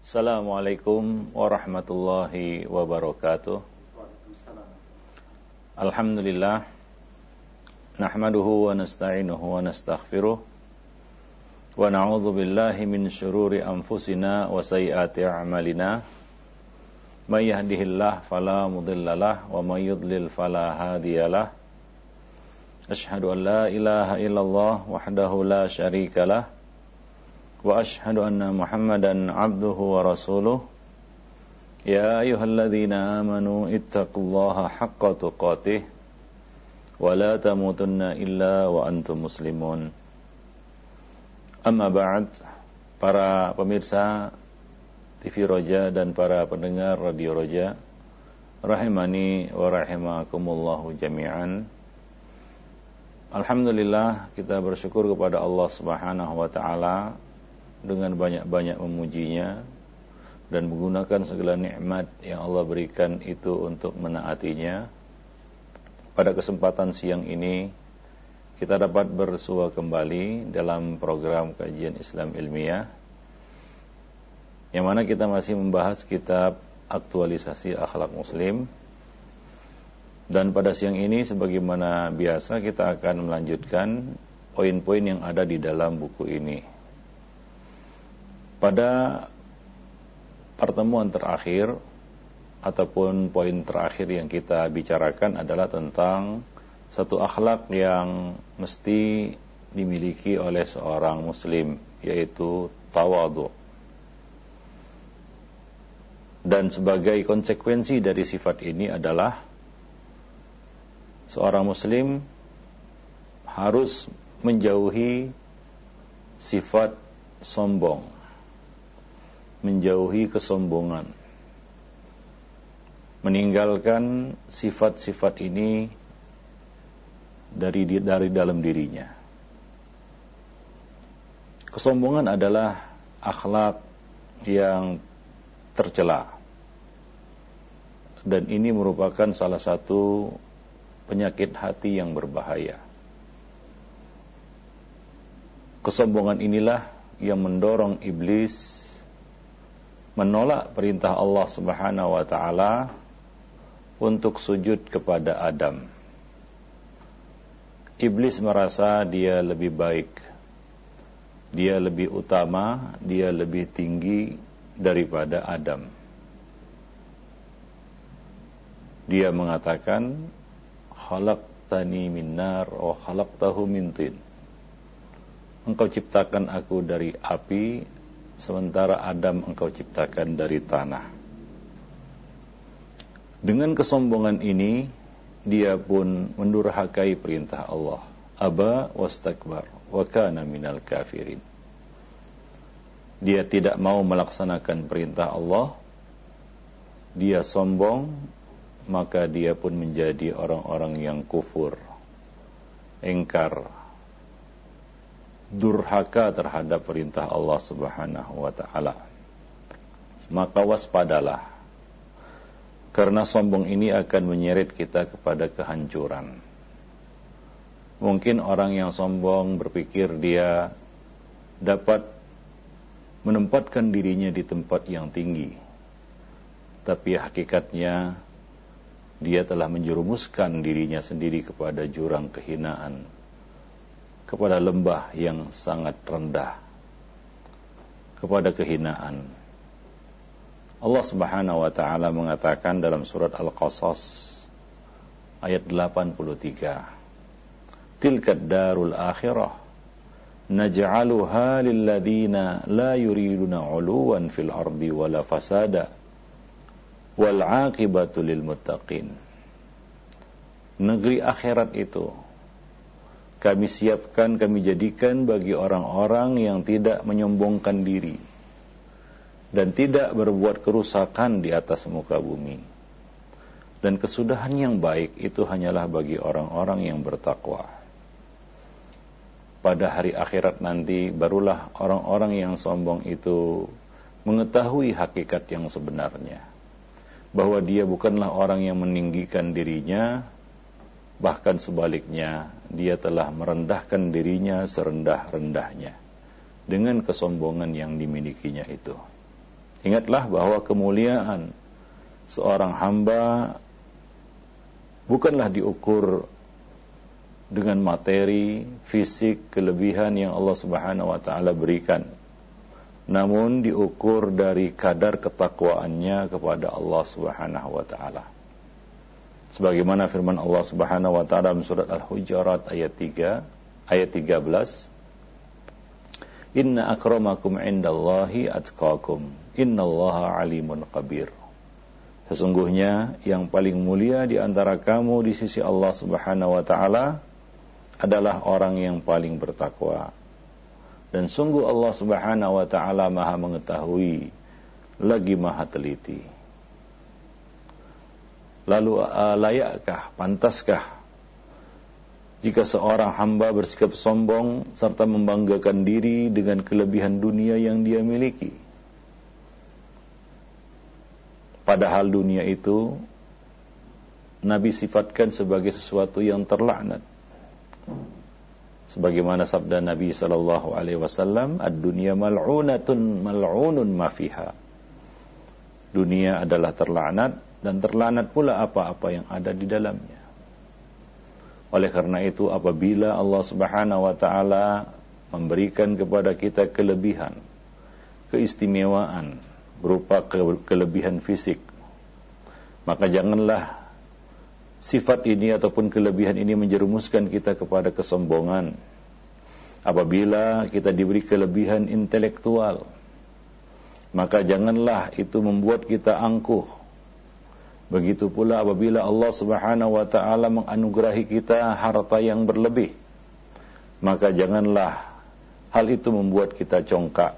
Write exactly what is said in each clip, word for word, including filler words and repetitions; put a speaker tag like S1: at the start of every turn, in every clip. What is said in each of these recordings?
S1: Assalamualaikum warahmatullahi wabarakatuh. Alhamdulillah, nahmaduhu wa nasta'inuhu wa nastaghfiruh, wa na'udzu billahi min syururi anfusina wa sayyiati a'malina. May yahdihillahu fala mudhillalah wa may yudlil fala hadiyalah. Asyhadu an la ilaha illallah wahdahu la syarikalah wa asyhadu anna Muhammadan abduhu wa rasuluh. Ya ayyuhalladzina amanu ittaqullaha haqqa tuqatih wa la tamutunna illa wa antum muslimun. Amma ba'd, para pemirsa T V Roja dan para pendengar Radio Roja, rahimani wa rahimakumullahu jami'an. Alhamdulillah, kita bersyukur kepada Allah Subhanahu wa taala dengan banyak-banyak memujinya dan menggunakan segala nikmat yang Allah berikan itu untuk menaatinya. Pada kesempatan siang ini kita dapat bersua kembali dalam program kajian Islam ilmiah, yang mana kita masih membahas kitab Aktualisasi Akhlak Muslim. Dan pada siang ini sebagaimana biasa kita akan melanjutkan poin-poin yang ada di dalam buku ini. Pada pertemuan terakhir ataupun poin terakhir yang kita bicarakan adalah tentang satu akhlak yang mesti dimiliki oleh seorang muslim, yaitu tawadhu. Dan sebagai konsekuensi dari sifat ini adalah seorang muslim harus menjauhi sifat sombong, menjauhi kesombongan, meninggalkan sifat-sifat ini dari dari dalam dirinya. Kesombongan adalah akhlak yang tercela, dan ini merupakan salah satu penyakit hati yang berbahaya. Kesombongan inilah yang mendorong iblis menolak perintah Allah Subhanahu wa taala untuk sujud kepada Adam. Iblis merasa dia lebih baik, dia lebih utama, dia lebih tinggi daripada Adam. Dia mengatakan, khalaqtani min nar wa khalaqtahu min tin. Engkau ciptakan aku dari api, sementara Adam engkau ciptakan dari tanah. Dengan kesombongan ini, dia pun mendurhakai perintah Allah. Aba wastakbar wa kana minal kafirin. Dia tidak mau melaksanakan perintah Allah, dia sombong, maka dia pun menjadi orang-orang yang kufur, engkar, durhaka terhadap perintah Allah Subhanahu wa taala. Maka waspadalah, karena sombong ini akan menyeret kita kepada kehancuran. Mungkin orang yang sombong berpikir dia dapat menempatkan dirinya di tempat yang tinggi, tapi hakikatnya dia telah menjerumuskan dirinya sendiri kepada jurang kehinaan, kepada lembah yang sangat rendah, kepada kehinaan. Allah Subhanahu wa taala mengatakan dalam surat Al-Qasas ayat delapan puluh tiga, tilkad darul akhirah naj'aluha lil ladzina la yuriduna 'uluwan fil ardi wala fasada wal 'aqibatu lil muttaqin. Negeri akhirat itu kami siapkan, kami jadikan bagi orang-orang yang tidak menyombongkan diri dan tidak berbuat kerusakan di atas muka bumi. Dan kesudahan yang baik itu hanyalah bagi orang-orang yang bertakwa. Pada hari akhirat nanti barulah orang-orang yang sombong itu mengetahui hakikat yang sebenarnya, bahwa dia bukanlah orang yang meninggikan dirinya, bahkan sebaliknya, dia telah merendahkan dirinya serendah-rendahnya dengan kesombongan yang dimilikinya itu. Ingatlah bahwa kemuliaan seorang hamba bukanlah diukur dengan materi, fisik, kelebihan yang Allah Subhanahu wa taala berikan, namun diukur dari kadar ketakwaannya kepada Allah Subhanahu wa taala. Sebagaimana firman Allah Subhanahu wa taala dalam surat Al-Hujurat ayat tiga, ayat tiga belas, Inna akramakum indallahi atqakum, innallaha alimun khabir. Sesungguhnya yang paling mulia di antara kamu di sisi Allah Subhanahu wa taala adalah orang yang paling bertakwa. Dan sungguh Allah Subhanahu wa taala Maha mengetahui lagi Maha teliti. Lalu layakkah, pantaskah jika seorang hamba bersikap sombong serta membanggakan diri dengan kelebihan dunia yang dia miliki? Padahal dunia itu Nabi sifatkan sebagai sesuatu yang terlaknat. Sebagaimana sabda Nabi sallallahu alaihi wasallam, "Ad-dunya mal'unatun mal'unun ma fiha." Dunia adalah terlaknat dan terlaknat pula apa-apa yang ada di dalamnya. Oleh karena itu, apabila Allah Subhanahu wa taala memberikan kepada kita kelebihan, keistimewaan berupa ke- kelebihan fisik, maka janganlah sifat ini ataupun kelebihan ini menjerumuskan kita kepada kesombongan. Apabila kita diberi kelebihan intelektual, maka janganlah itu membuat kita angkuh. Begitu pula apabila Allah Subhanahu wa taala menganugerahi kita harta yang berlebih, maka janganlah hal itu membuat kita congkak.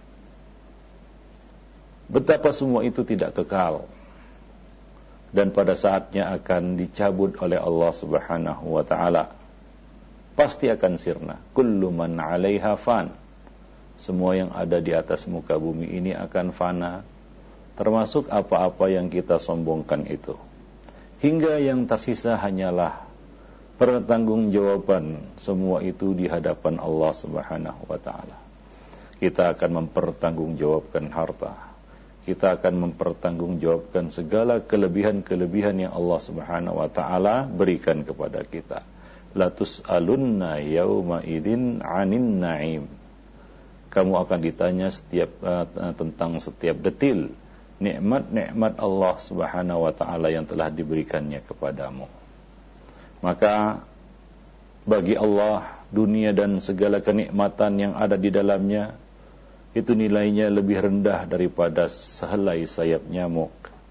S1: Betapa semua itu tidak kekal dan pada saatnya akan dicabut oleh Allah Subhanahu wa taala. Pasti akan sirna. Kullu man 'alaiha fan. Semua yang ada di atas muka bumi ini akan fana, termasuk apa-apa yang kita sombongkan itu. Hingga yang tersisa hanyalah pertanggungjawaban semua itu di hadapan Allah Subhanahu wa taala. Kita akan mempertanggungjawabkan harta. Kita akan mempertanggungjawabkan segala kelebihan-kelebihan yang Allah Subhanahu wa taala berikan kepada kita. La tus'alunna yauma idzin 'anin na'im. Kamu akan ditanya setiap uh, tentang setiap detil nikmat-nikmat Allah Subhanahu wa taala yang telah diberikannya kepadamu. Maka bagi Allah dunia dan segala kenikmatan yang ada di dalamnya itu nilainya lebih rendah daripada sehelai sayap nyamuk.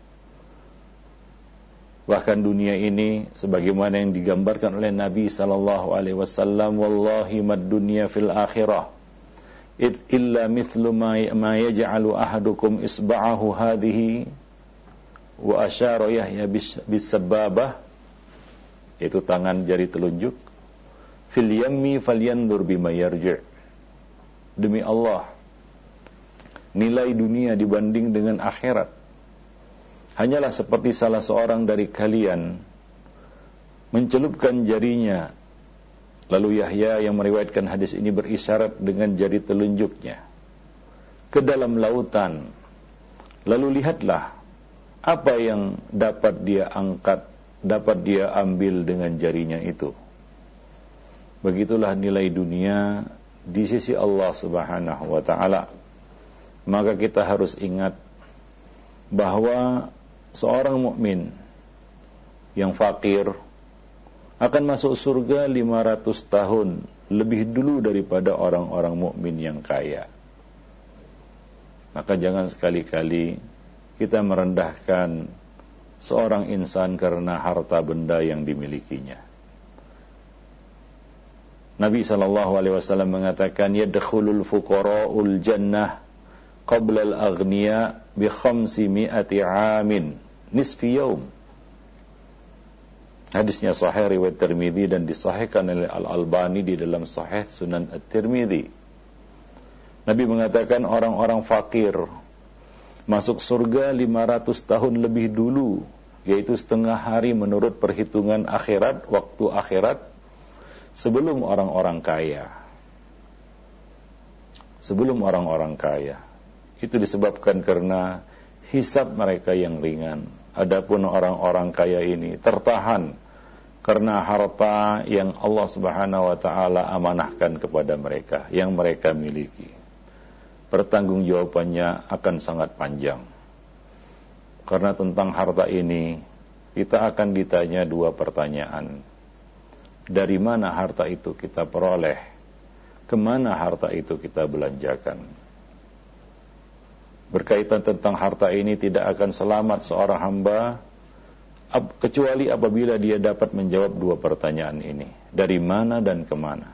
S1: Bahkan dunia ini sebagaimana yang digambarkan oleh Nabi sallallahu alaihi wasallam, wallahi mad dunya fil akhirah it illa mithlu ma yaj'alu ahadukum isba'ahu hadhihi wa asyara Yahya bis sababah, itu tangan jari telunjuk, fil yammi falyandur bima yarji'. Demi Allah, nilai dunia dibanding dengan akhirat hanyalah seperti salah seorang dari kalian mencelupkan jarinya, lalu Yahya yang meriwayatkan hadis ini berisyarat dengan jari telunjuknya ke dalam lautan, lalu lihatlah apa yang dapat dia angkat, dapat dia ambil dengan jarinya itu. Begitulah nilai dunia di sisi Allah Subhanahu wa taala. Maka kita harus ingat bahwa seorang mukmin yang fakir akan masuk surga lima ratus tahun lebih dulu daripada orang-orang mukmin yang kaya. Maka jangan sekali-kali kita merendahkan seorang insan karena harta benda yang dimilikinya. Nabi sallallahu alaihi wasallam mengatakan, yadkhulul fuqara'ul jannah qabla al-aghniya bi khamsi mi'ati 'amin nisfi yaum. Hadisnya sahih riwayat Tirmidzi dan disahihkan oleh Al-Albani di dalam Sahih Sunan At-Tirmidzi. Nabi mengatakan orang-orang fakir masuk surga lima ratus tahun lebih dulu, yaitu setengah hari menurut perhitungan akhirat, waktu akhirat, sebelum orang-orang kaya. Sebelum orang-orang kaya. itu disebabkan karena hisab mereka yang ringan. Adapun orang-orang kaya ini tertahan karena harta yang Allah Subhanahu wa taala amanahkan kepada mereka, yang mereka miliki. Pertanggungjawabannya akan sangat panjang. Karena tentang harta ini kita akan ditanya dua pertanyaan. Dari mana harta itu kita peroleh? Kemana harta itu kita belanjakan? Berkaitan tentang harta ini tidak akan selamat seorang hamba kecuali apabila dia dapat menjawab dua pertanyaan ini. Dari mana dan kemana?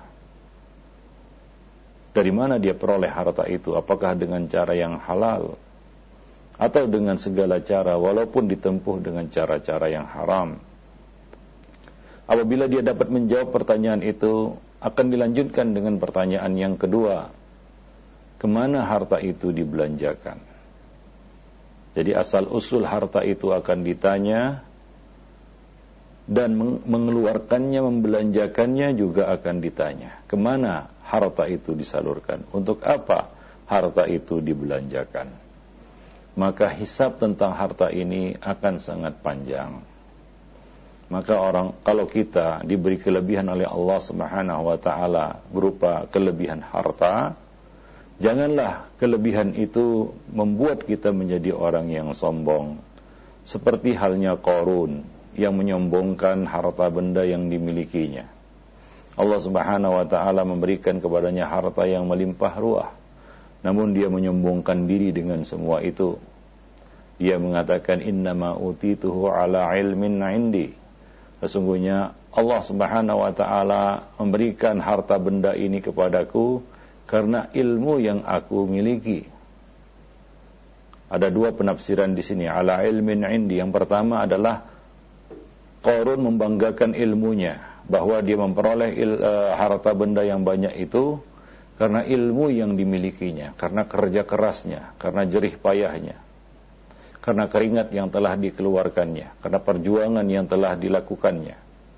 S1: Dari mana dia peroleh harta itu? Apakah dengan cara yang halal? Atau dengan segala cara walaupun ditempuh dengan cara-cara yang haram? Apabila dia dapat menjawab pertanyaan itu, akan dilanjutkan dengan pertanyaan yang kedua. Kemana harta itu dibelanjakan? Jadi asal usul harta itu akan ditanya, dan mengeluarkannya, membelanjakannya juga akan ditanya. Kemana harta itu disalurkan? Untuk apa harta itu dibelanjakan? Maka hisab tentang harta ini akan sangat panjang. Maka orang, kalau kita diberi kelebihan oleh Allah Subhanahu wa taala berupa kelebihan harta, janganlah kelebihan itu membuat kita menjadi orang yang sombong. Seperti halnya Qarun yang menyombongkan harta benda yang dimilikinya. Allah Subhanahu wa taala memberikan kepadanya harta yang melimpah ruah, namun dia menyombongkan diri dengan semua itu. Dia mengatakan innama utituhu ala ilmin indi. Sesungguhnya Allah Subhanahu wa taala memberikan harta benda ini kepadaku karena ilmu yang aku miliki. Ada dua penafsiran di sini, ala ilmin indi. Yang pertama adalah Qarun membanggakan ilmunya, bahwa dia memperoleh il, uh, harta benda yang banyak itu karena ilmu yang dimilikinya, karena kerja kerasnya, karena jerih payahnya, karena keringat yang telah dikeluarkannya, karena perjuangan yang telah dilakukannya.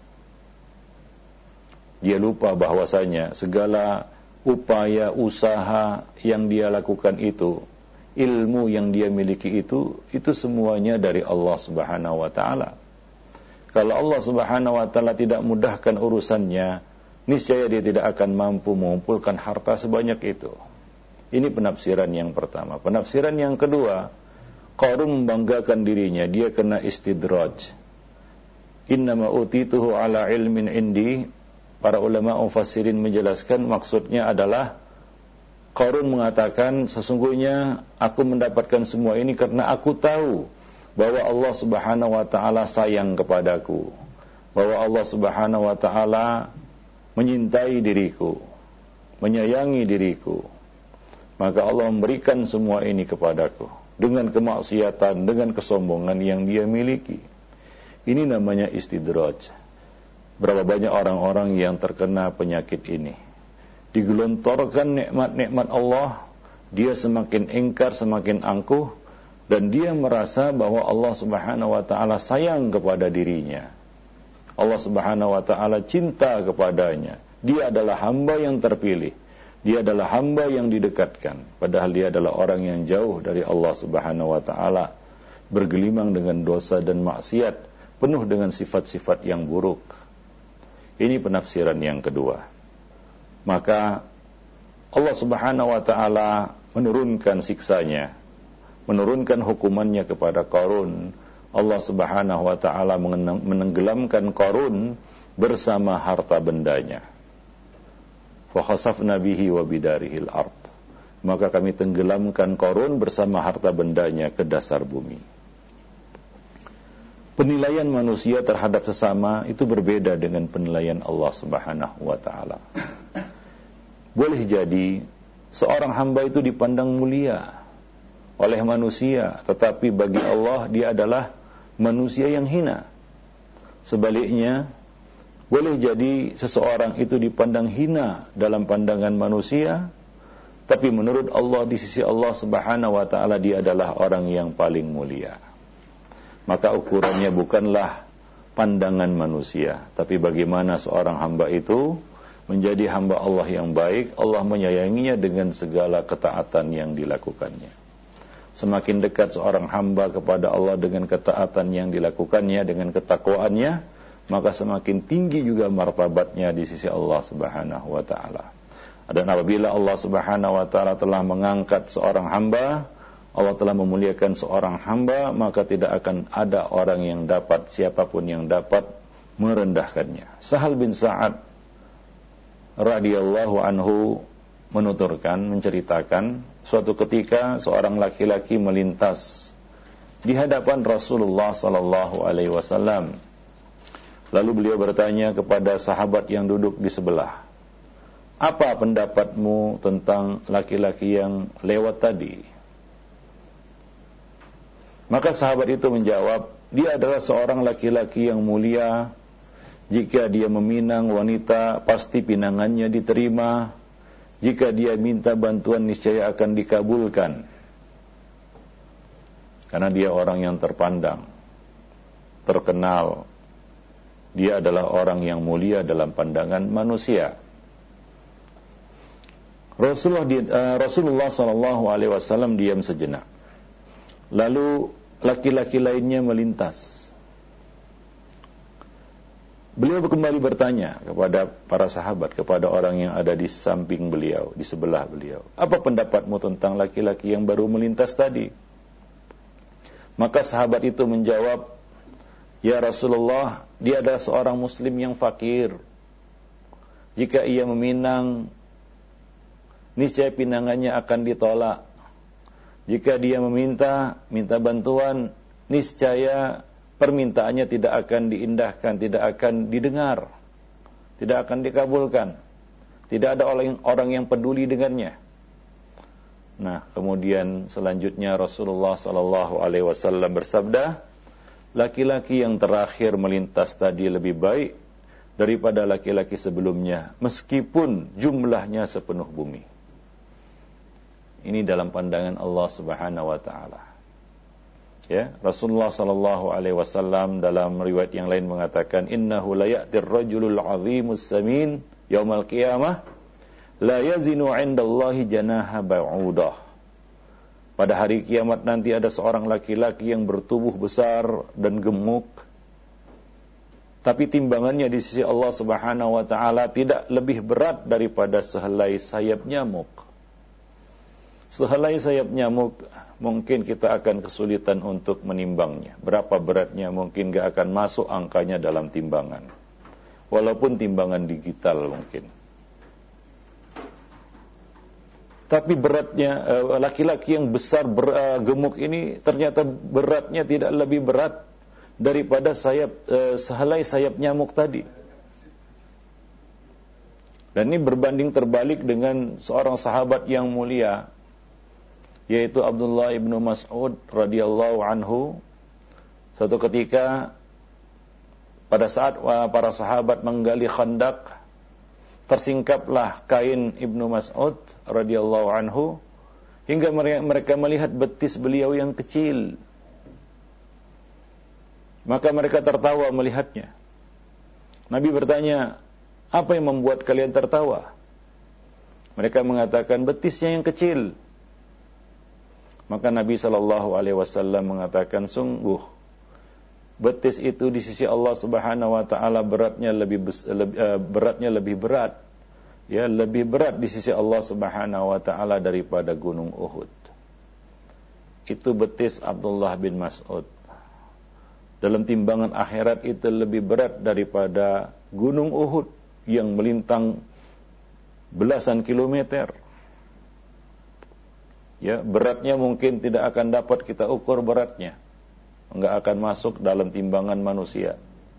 S1: Dia lupa bahwasanya segala upaya usaha yang dia lakukan itu, ilmu yang dia miliki itu, itu semuanya dari Allah Subhanahu wa taala. Kalau Allah Subhanahu wa taala tidak mudahkan urusannya, niscaya dia tidak akan mampu mengumpulkan harta sebanyak itu. Ini penafsiran yang pertama. Penafsiran yang kedua, Qarun membanggakan dirinya, dia kena istidraj. Innama utituhu ala ilmin indi. Para ulama mufassirin menjelaskan maksudnya adalah Qarun mengatakan, sesungguhnya aku mendapatkan semua ini karena aku tahu bahwa Allah Subhanahu wa taala sayang kepadaku, bahwa Allah Subhanahu wa taala menyintai diriku, menyayangi diriku. Maka Allah memberikan semua ini kepadaku dengan kemaksiatan, dengan kesombongan yang dia miliki. Ini namanya istidraj. Berapa banyak orang-orang yang terkena penyakit ini? Digelontorkan nikmat-nikmat Allah, dia semakin ingkar, semakin angkuh, dan dia merasa bahwa Allah Subhanahu wa taala sayang kepada dirinya. Allah Subhanahu wa taala cinta kepadanya. Dia adalah hamba yang terpilih. Dia adalah hamba yang didekatkan, padahal dia adalah orang yang jauh dari Allah Subhanahu wa taala, bergelimang dengan dosa dan maksiat, penuh dengan sifat-sifat yang buruk. Ini penafsiran yang kedua. Maka Allah Subhanahu wa taala menurunkan siksanya, menurunkan hukumannya kepada Qarun. Allah Subhanahu wa taala menenggelamkan Qarun bersama harta bendanya. Fa khasafna bihi wa bidarihil ard. Maka kami tenggelamkan Qarun bersama harta bendanya ke dasar bumi. Penilaian manusia terhadap sesama itu berbeda dengan penilaian Allah Subhanahu wa taala. Boleh jadi seorang hamba itu dipandang mulia oleh manusia, tetapi bagi Allah dia adalah manusia yang hina. Sebaliknya, boleh jadi seseorang itu dipandang hina dalam pandangan manusia, tapi menurut Allah, di sisi Allah Subhanahu wa taala dia adalah orang yang paling mulia. Maka ukurannya bukanlah pandangan manusia, tapi bagaimana seorang hamba itu menjadi hamba Allah yang baik, Allah menyayanginya dengan segala ketaatan yang dilakukannya. Semakin dekat seorang hamba kepada Allah dengan ketaatan yang dilakukannya, dengan ketakwaannya, maka semakin tinggi juga martabatnya di sisi Allah Subhanahu wa taala. Dan apabila Allah Subhanahu wa taala telah mengangkat seorang hamba, Allah telah memuliakan seorang hamba, maka tidak akan ada orang yang dapat, siapapun yang dapat merendahkannya. Sahal bin Sa'ad radhiyallahu anhu menuturkan, menceritakan, suatu ketika seorang laki-laki melintas di hadapan Rasulullah sallallahu alaihi wasallam. Lalu beliau bertanya kepada sahabat yang duduk di sebelah, "Apa pendapatmu tentang laki-laki yang lewat tadi?" Maka sahabat itu menjawab, "Dia adalah seorang laki-laki yang mulia. Jika dia meminang wanita, pasti pinangannya diterima. Jika dia minta bantuan, niscaya akan dikabulkan. Karena dia orang yang terpandang, terkenal. Dia adalah orang yang mulia dalam pandangan manusia." Rasulullah, uh, Rasulullah sallallahu alaihi wasallam diam sejenak. Lalu laki-laki lainnya melintas. Beliau kembali bertanya kepada para sahabat, kepada orang yang ada di samping beliau, di sebelah beliau, "Apa pendapatmu tentang laki-laki yang baru melintas tadi?" Maka sahabat itu menjawab, "Ya Rasulullah, dia adalah seorang muslim yang fakir. Jika ia meminang, niscaya pinangannya akan ditolak. Jika dia meminta, minta bantuan, niscaya permintaannya tidak akan diindahkan, tidak akan didengar, tidak akan dikabulkan. Tidak ada orang, orang yang peduli dengannya." Nah, kemudian selanjutnya Rasulullah sallallahu alaihi wasallam bersabda, "Laki-laki yang terakhir melintas tadi lebih baik daripada laki-laki sebelumnya, meskipun jumlahnya sepenuh bumi." Ini dalam pandangan Allah Subhanahu wa taala. Ya, Rasulullah sallallahu alaihi wasallam dalam riwayat yang lain mengatakan, "Innahu la ya'tir rajulul 'azimus samin yaumal qiyamah la yazinu 'indallahi janaha ba'udah." Pada hari kiamat nanti ada seorang laki-laki yang bertubuh besar dan gemuk, tapi timbangannya di sisi Allah Subhanahu wa taala tidak lebih berat daripada sehelai sayap nyamuk. Sehelai sayap nyamuk mungkin kita akan kesulitan untuk menimbangnya. Berapa beratnya mungkin gak akan masuk angkanya dalam timbangan. Walaupun timbangan digital mungkin. Tapi beratnya, laki-laki yang besar ber, gemuk ini ternyata beratnya tidak lebih berat daripada sayap sehelai sayap nyamuk tadi. Dan ini berbanding terbalik dengan seorang sahabat yang mulia, yaitu Abdullah ibnu Mas'ud radhiyallahu anhu. Suatu ketika pada saat para sahabat menggali khandak, tersingkaplah kain Ibnu Mas'ud radhiyallahu anhu hingga mereka melihat betis beliau yang kecil. Maka mereka tertawa melihatnya. Nabi bertanya, "Apa yang membuat kalian tertawa?" Mereka mengatakan, "Betisnya yang kecil." Maka Nabi sallallahu alaihi wasallam mengatakan, "Sungguh betis itu di sisi Allah Subhanahu wa taala beratnya lebih uh, beratnya lebih berat, ya, lebih berat di sisi Allah Subhanahu wa taala daripada gunung Uhud." Itu betis Abdullah bin Mas'ud. Dalam timbangan akhirat itu lebih berat daripada gunung Uhud yang melintang belasan kilometer. Ya, beratnya mungkin tidak akan dapat kita ukur beratnya. Enggak akan masuk dalam timbangan manusia.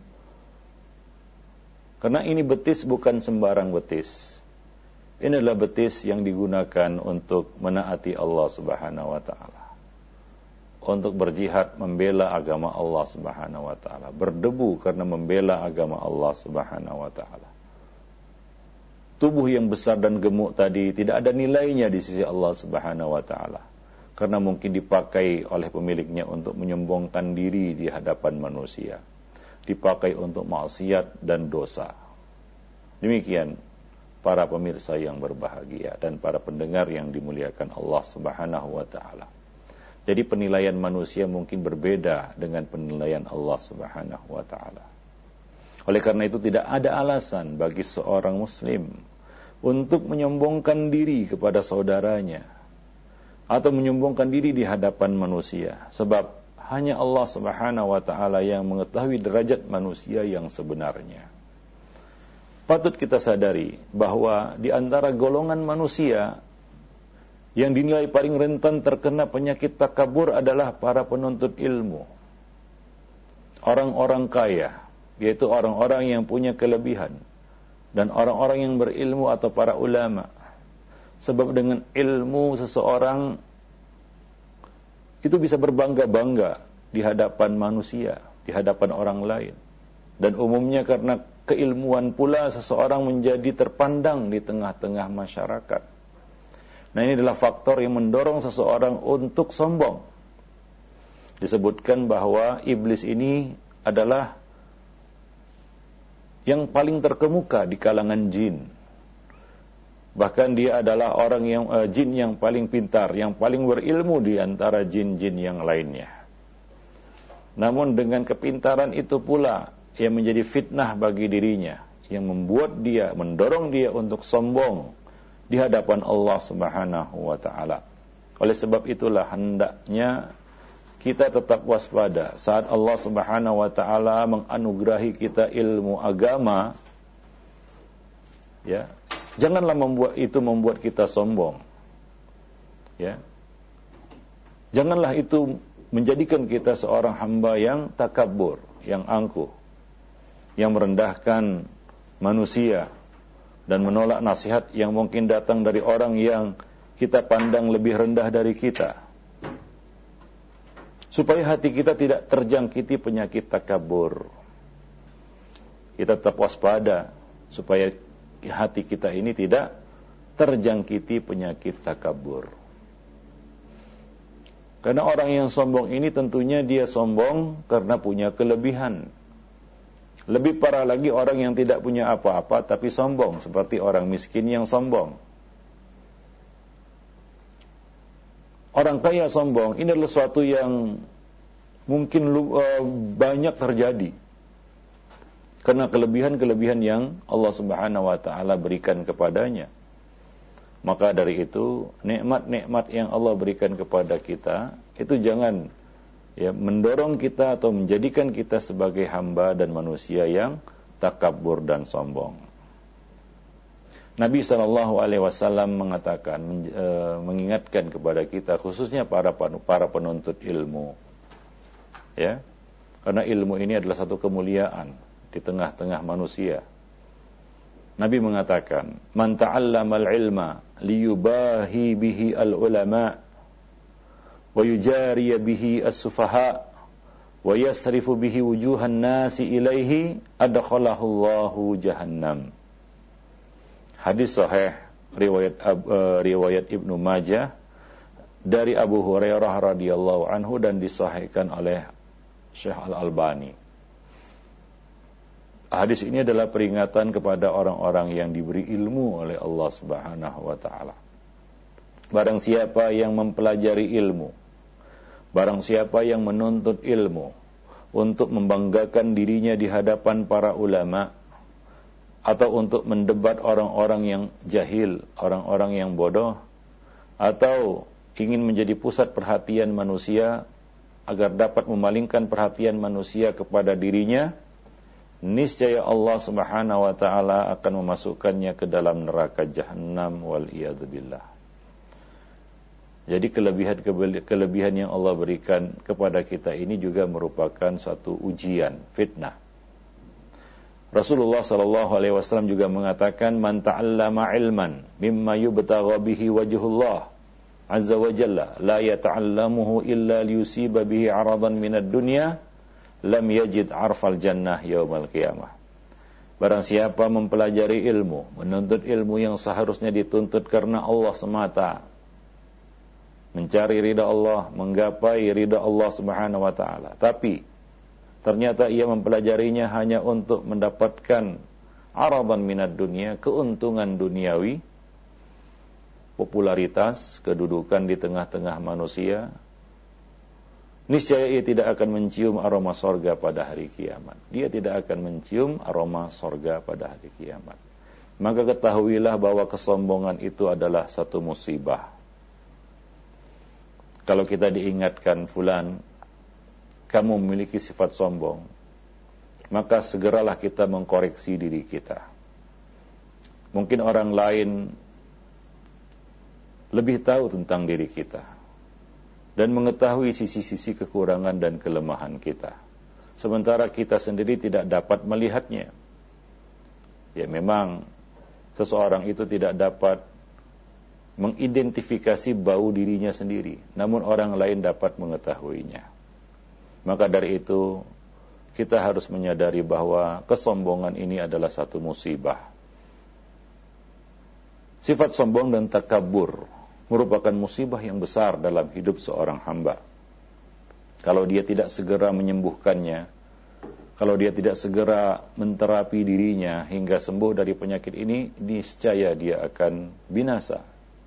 S1: Karena ini betis bukan sembarang betis. Ini adalah betis yang digunakan untuk menaati Allah Subhanahu wa taala. Untuk berjihad membela agama Allah Subhanahu wa taala, berdebu karena membela agama Allah Subhanahu wa taala. Tubuh yang besar dan gemuk tadi tidak ada nilainya di sisi Allah Subhanahu wa taala, karena mungkin dipakai oleh pemiliknya untuk menyombongkan diri di hadapan manusia, dipakai untuk maksiat dan dosa. Demikian para pemirsa yang berbahagia dan para pendengar yang dimuliakan Allah Subhanahu wa taala. Jadi penilaian manusia mungkin berbeda dengan penilaian Allah Subhanahu wa taala. Oleh karena itu tidak ada alasan bagi seorang muslim untuk menyombongkan diri kepada saudaranya atau menyombongkan diri di hadapan manusia, sebab hanya Allah Subhanahu wa taala yang mengetahui derajat manusia yang sebenarnya. Patut kita sadari bahwa di antara golongan manusia yang dinilai paling rentan terkena penyakit takabur adalah para penuntut ilmu. Orang-orang kaya, yaitu orang-orang yang punya kelebihan, dan orang-orang yang berilmu atau para ulama. Sebab dengan ilmu seseorang itu bisa berbangga-bangga di hadapan manusia, di hadapan orang lain. Dan umumnya karena keilmuan pula seseorang menjadi terpandang di tengah-tengah masyarakat. Nah, ini adalah faktor yang mendorong seseorang untuk sombong. Disebutkan bahwa iblis ini adalah yang paling terkemuka di kalangan jin. Bahkan dia adalah orang yang uh, jin yang paling pintar, yang paling berilmu di antara jin-jin yang lainnya. Namun dengan kepintaran itu pula yang menjadi fitnah bagi dirinya, yang membuat dia, mendorong dia untuk sombong di hadapan Allah Subhanahu wa taala. Oleh sebab itulah hendaknya kita tetap waspada saat Allah Subhanahu wa taala menganugerahi kita ilmu agama, ya. Janganlah membuat itu membuat kita sombong. Ya. Janganlah itu menjadikan kita seorang hamba yang takabur, yang angkuh, yang merendahkan manusia dan menolak nasihat yang mungkin datang dari orang yang kita pandang lebih rendah dari kita. Supaya hati kita tidak terjangkiti penyakit takabur. Kita tetap waspada supaya hati kita ini tidak terjangkiti penyakit takabur. Karena orang yang sombong ini tentunya dia sombong karena punya kelebihan. Lebih parah lagi orang yang tidak punya apa-apa tapi sombong, seperti orang miskin yang sombong. Orang kaya sombong, ini adalah suatu yang mungkin uh, banyak terjadi. Karena kelebihan-kelebihan yang Allah Subhanahu wa taala berikan kepadanya. Maka dari itu, nikmat-nikmat yang Allah berikan kepada kita, itu jangan ya mendorong kita atau menjadikan kita sebagai hamba dan manusia yang takabur dan sombong. Nabi shallallahu alaihi wasallam mengatakan, e, mengingatkan kepada kita, khususnya para para penuntut ilmu, ya, karena ilmu ini adalah satu kemuliaan di tengah-tengah manusia. Nabi mengatakan, man ta'allamal ilma liyubahi bihi al-ulama wa yujariya bihi as-sufaha wa yasrifu bihi wujuhan nasi ilaihi adkhalahu Allahu jahannam. Hadis sahih riwayat uh, riwayat Ibnu Majah dari Abu Hurairah radhiyallahu anhu dan disahihkan oleh Syekh Al-Albani. Hadis ini adalah peringatan kepada orang-orang yang diberi ilmu oleh Allah Subhanahu wa taala. Barang siapa yang mempelajari ilmu, barang siapa yang menuntut ilmu untuk membanggakan dirinya di hadapan para ulama atau untuk mendebat orang-orang yang jahil, orang-orang yang bodoh, atau ingin menjadi pusat perhatian manusia agar dapat memalingkan perhatian manusia kepada dirinya, niscaya Allah Subhanahu wa taala akan memasukkannya ke dalam neraka Jahannam wal iyadzubillah. Jadi kelebihan-kelebihan yang Allah berikan kepada kita ini juga merupakan suatu ujian, fitnah. Rasulullah sallallahu alaihi wasallam juga mengatakan, man ta'allama ilman mimma yubtagha bihi wajhullah azza wa jalla la yata'allamuhu illa liyusiba bihi 'aradan minad dunya lam yajid 'arfal jannah yaumal qiyamah. Barang siapa mempelajari ilmu, menuntut ilmu yang seharusnya dituntut karena Allah semata, mencari ridha Allah, menggapai ridha Allah Subhanahu wa taala, tapi ternyata ia mempelajarinya hanya untuk mendapatkan aradan minad dunia, keuntungan duniawi, popularitas, kedudukan di tengah-tengah manusia, niscaya ia tidak akan mencium aroma sorga pada hari kiamat. Dia tidak akan mencium aroma sorga pada hari kiamat. Maka ketahuilah bahwa kesombongan itu adalah satu musibah. Kalau kita diingatkan, fulan, kamu memiliki sifat sombong, maka segeralah kita mengkoreksi diri kita. Mungkin orang lain lebih tahu tentang diri kita dan mengetahui sisi-sisi kekurangan dan kelemahan kita, sementara kita sendiri tidak dapat melihatnya. Ya, memang seseorang itu tidak dapat mengidentifikasi bau dirinya sendiri, namun orang lain dapat mengetahuinya. Maka dari itu, kita harus menyadari bahwa kesombongan ini adalah satu musibah. Sifat sombong dan takabur merupakan musibah yang besar dalam hidup seorang hamba. Kalau dia tidak segera menyembuhkannya, kalau dia tidak segera menterapi dirinya hingga sembuh dari penyakit ini, niscaya dia akan binasa.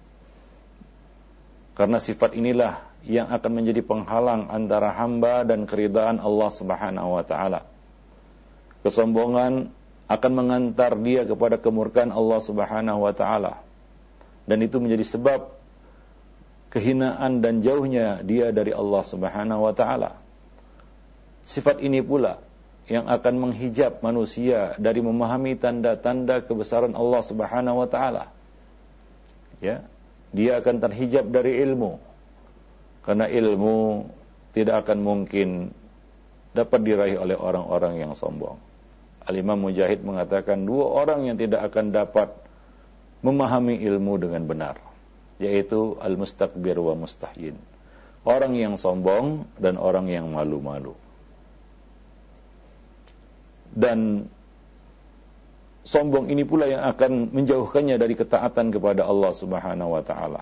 S1: Karena sifat inilah yang akan menjadi penghalang antara hamba dan keridaan Allah Subhanahu wa taala. Kesombongan akan mengantar dia kepada kemurkaan Allah Subhanahu wa taala. Dan itu menjadi sebab kehinaan dan jauhnya dia dari Allah Subhanahu wa taala. Sifat ini pula yang akan menghijab manusia dari memahami tanda-tanda kebesaran Allah Subhanahu wa taala. Ya, dia akan terhijab dari ilmu. Karena ilmu tidak akan mungkin dapat diraih oleh orang-orang yang sombong. Al-Imam Mujahid mengatakan dua orang yang tidak akan dapat memahami ilmu dengan benar, yaitu al-mustakbir wa mustahyin. Orang yang sombong dan orang yang malu-malu. Dan sombong ini pula yang akan menjauhkannya dari ketaatan kepada Allah Subhanahu wa taala.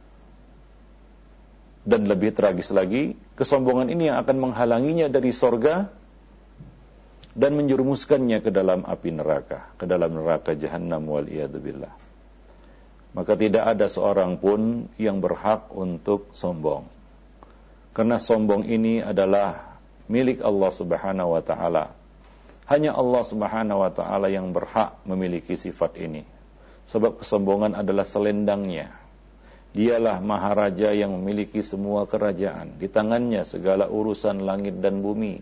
S1: Dan lebih tragis lagi, kesombongan ini yang akan menghalanginya dari sorga dan menjerumuskannya ke dalam api neraka, ke dalam neraka Jahannam wal iyadu billah. Maka tidak ada seorang pun yang berhak untuk sombong. Karena sombong ini adalah milik Allah Subhanahu wa taala. Hanya Allah Subhanahu wa taala yang berhak memiliki sifat ini. Sebab kesombongan adalah selendangnya. Dialah maharaja yang memiliki semua kerajaan. Di tangannya segala urusan langit dan bumi.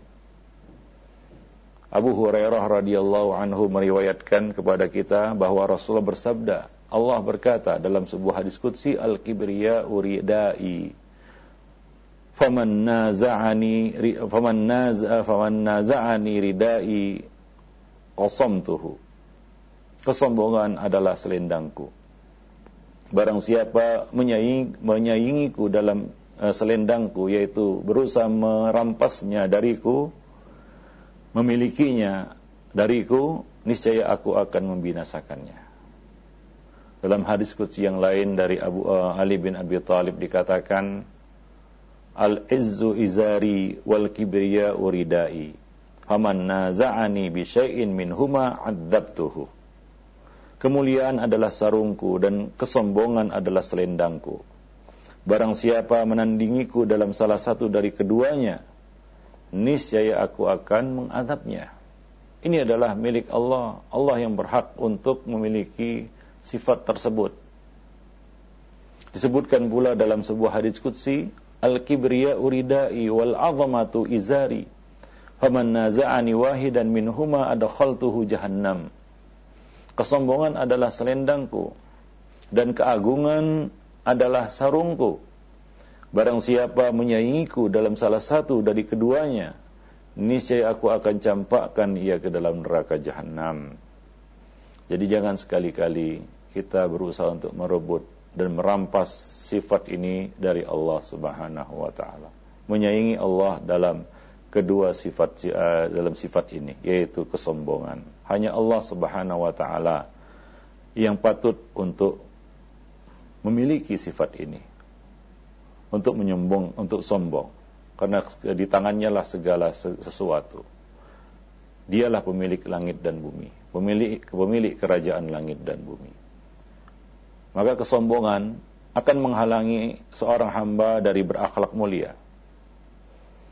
S1: Abu Hurairah radhiyallahu anhu meriwayatkan kepada kita bahwa Rasulullah bersabda, Allah berkata dalam sebuah hadis qudsi, al-kibriya'u ridai, faman naza'ani faman naza'a faman naza'ani ridai qasamtuhu. Kesombongan adalah selendangku. Barang siapa menyaing, menyaingiku dalam uh, selendangku, yaitu berusaha merampasnya dariku, memilikinya dariku, niscaya aku akan membinasakannya. Dalam hadis qudsi yang lain dari Abu uh, Ali bin Abi Thalib dikatakan, al-izzu izari wal kibriya'u ridai, faman naza'ani bi syai'in minhuma 'adzabtuhu. Kemuliaan adalah sarungku dan kesombongan adalah selendangku. Barang siapa menandingiku dalam salah satu dari keduanya, niscaya aku akan mengadabnya. Ini adalah milik Allah. Allah yang berhak untuk memiliki sifat tersebut. Disebutkan pula dalam sebuah hadis qudsi, al-kibriya'u ridai wal 'azamatu izari, faman naza'ani wahidan minhuma adkhaltuhu jahannam. Kesombongan adalah selendangku dan keagungan adalah sarungku. Barang siapa menyaingiku dalam salah satu dari keduanya, niscaya aku akan campakkan ia ke dalam neraka Jahannam. Jadi jangan sekali-kali kita berusaha untuk merebut dan merampas sifat ini dari Allah Subhanahu wa taala. Menyaingi Allah dalam kedua sifat uh, dalam sifat ini, yaitu kesombongan. Hanya Allah Subhanahu wa taala yang patut untuk memiliki sifat ini. Untuk menyombong, untuk sombong. Karena di tangannya lah segala sesuatu. Dialah pemilik langit dan bumi, pemilik pemilik kerajaan langit dan bumi. Maka kesombongan akan menghalangi seorang hamba dari berakhlak mulia.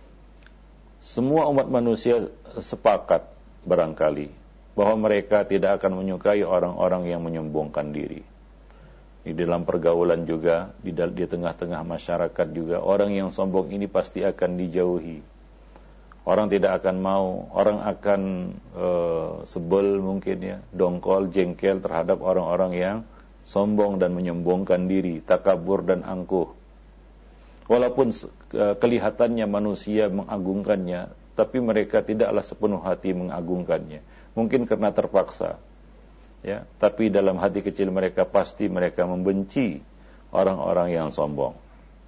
S1: semua umat manusia sepakat barangkali bahwa mereka tidak akan menyukai orang-orang yang menyombongkan diri. Di dalam pergaulan juga, di, di tengah-tengah masyarakat juga, orang yang sombong ini pasti akan dijauhi. Orang tidak akan mau, orang akan uh, sebel mungkin ya, dongkol, jengkel terhadap orang-orang yang sombong dan menyombongkan diri, takabur dan angkuh. Walaupun uh, kelihatannya manusia mengagungkannya, tapi mereka tidaklah sepenuh hati mengagungkannya. Mungkin karena terpaksa. Ya, tapi dalam hati kecil mereka pasti mereka membenci orang-orang yang sombong.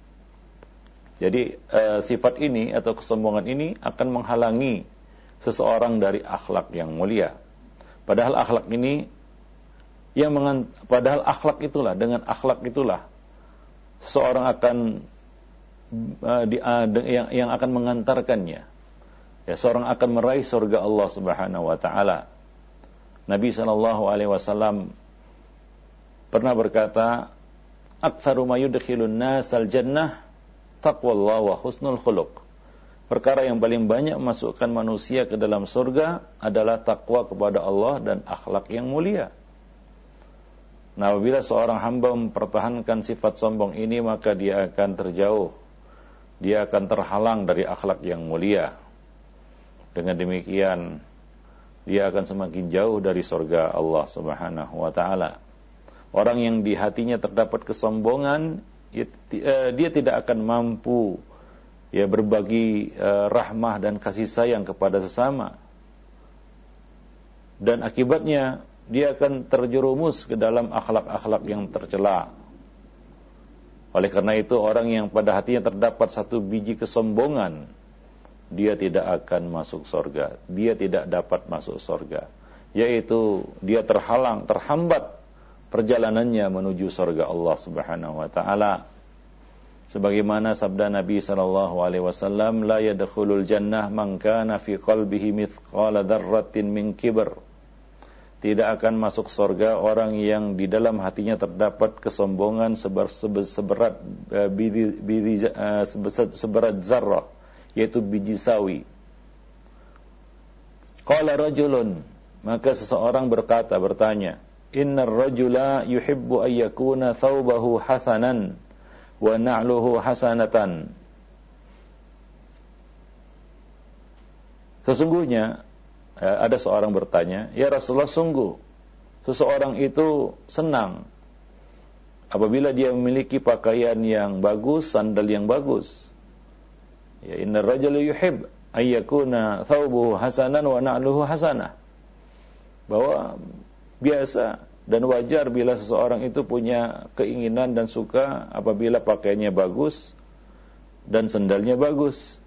S1: Jadi uh, sifat ini atau kesombongan ini akan menghalangi seseorang dari akhlak yang mulia. Padahal akhlak ini yang mengant- padahal akhlak itulah, dengan akhlak itulah seseorang akan uh, di, uh, yang yang akan mengantarkannya. Ya, seorang akan meraih surga Allah Subhanahu wa taala. Nabi sallallahu alaihi wasallam pernah berkata, "Aktsaru ma yudkhilun nasal jannah taqwallah wa husnul khuluq." Perkara yang paling banyak memasukkan manusia ke dalam surga adalah takwa kepada Allah dan akhlak yang mulia. Nah, apabila seorang hamba mempertahankan sifat sombong ini, maka dia akan terjauh. Dia akan terhalang dari akhlak yang mulia. Dengan demikian, dia akan semakin jauh dari surga Allah Subhanahu wa taala. Orang yang di hatinya terdapat kesombongan, dia tidak akan mampu ya berbagi rahmah dan kasih sayang kepada sesama. Dan akibatnya dia akan terjerumus ke dalam akhlak-akhlak yang tercela. Oleh karena itu, orang yang pada hatinya terdapat satu biji kesombongan, dia tidak akan masuk surga. Dia tidak dapat masuk surga. Yaitu dia terhalang, terhambat perjalanannya menuju surga Allah Subhanahu wa taala. Sebagaimana sabda Nabi sallallahu alaihi wasallam, la yadkhulul jannah man kana fi qalbihi mithqala dzarratin min kibr. Tidak akan masuk surga orang yang di dalam hatinya terdapat kesombongan seber, seber, seberat uh, bidi, bidi, uh, seberat zarrah, yaitu biji sawi. Qala rajulun, maka seseorang berkata, bertanya, innar rajula yuhibbu ayyakuna thawbahu hasanan wa na'luhu hasanatan. Sesungguhnya ada seorang bertanya, ya Rasulullah, sungguh seseorang itu senang apabila dia memiliki pakaian yang bagus, sandal yang bagus. Ya, innar rajula yuhib ayyakuna thawbuhu hasanan wa na'luhu hasanah. Bahwa biasa dan wajar bila seseorang itu punya keinginan dan suka apabila pakaiannya bagus dan sandalnya bagus.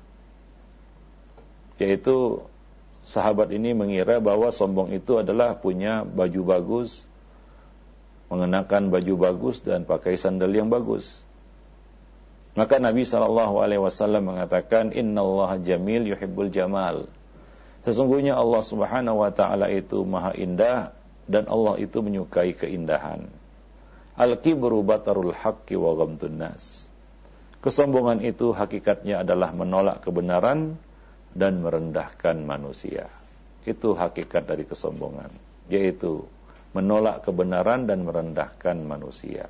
S1: Yaitu sahabat ini mengira bahwa sombong itu adalah punya baju bagus, mengenakan baju bagus dan pakai sandal yang bagus. Maka Nabi sallallahu alaihi wasallam mengatakan, innallaha jamil yuhibbul jamal. Sesungguhnya Allah Subhanahu wa taala itu maha indah dan Allah itu menyukai keindahan. Al-kibru batarul haqqi wa ghamtun nas. Kesombongan itu hakikatnya adalah menolak kebenaran dan merendahkan manusia. Itu hakikat dari kesombongan, yaitu menolak kebenaran dan merendahkan manusia.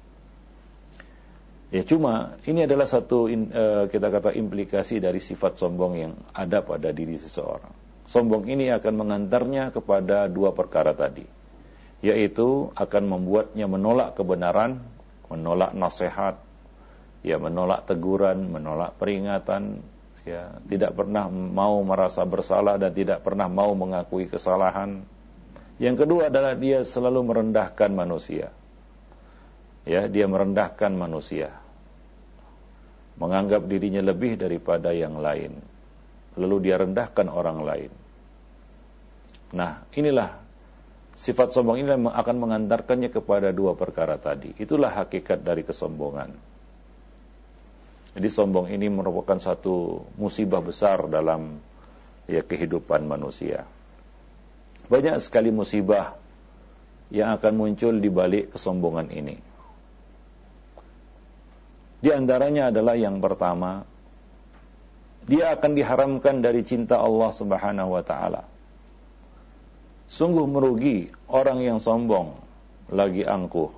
S1: Ya, cuma ini adalah satu uh, kita kata implikasi dari sifat sombong yang ada pada diri seseorang. Sombong ini akan mengantarnya kepada dua perkara tadi, yaitu akan membuatnya menolak kebenaran, menolak nasihat, ya menolak teguran, menolak peringatan, ya tidak pernah mau merasa bersalah dan tidak pernah mau mengakui kesalahan. Yang kedua adalah dia selalu merendahkan manusia. Ya, dia merendahkan manusia, menganggap dirinya lebih daripada yang lain, lalu dia rendahkan orang lain. Nah, inilah sifat sombong ini akan mengantarkannya kepada dua perkara tadi. Itulah hakikat dari kesombongan. Jadi sombong ini merupakan satu musibah besar dalam ya kehidupan manusia. Banyak sekali musibah yang akan muncul di balik kesombongan ini. Di antaranya adalah yang pertama, dia akan diharamkan dari cinta Allah Subhanahu wa taala. Sungguh merugi orang yang sombong lagi angkuh.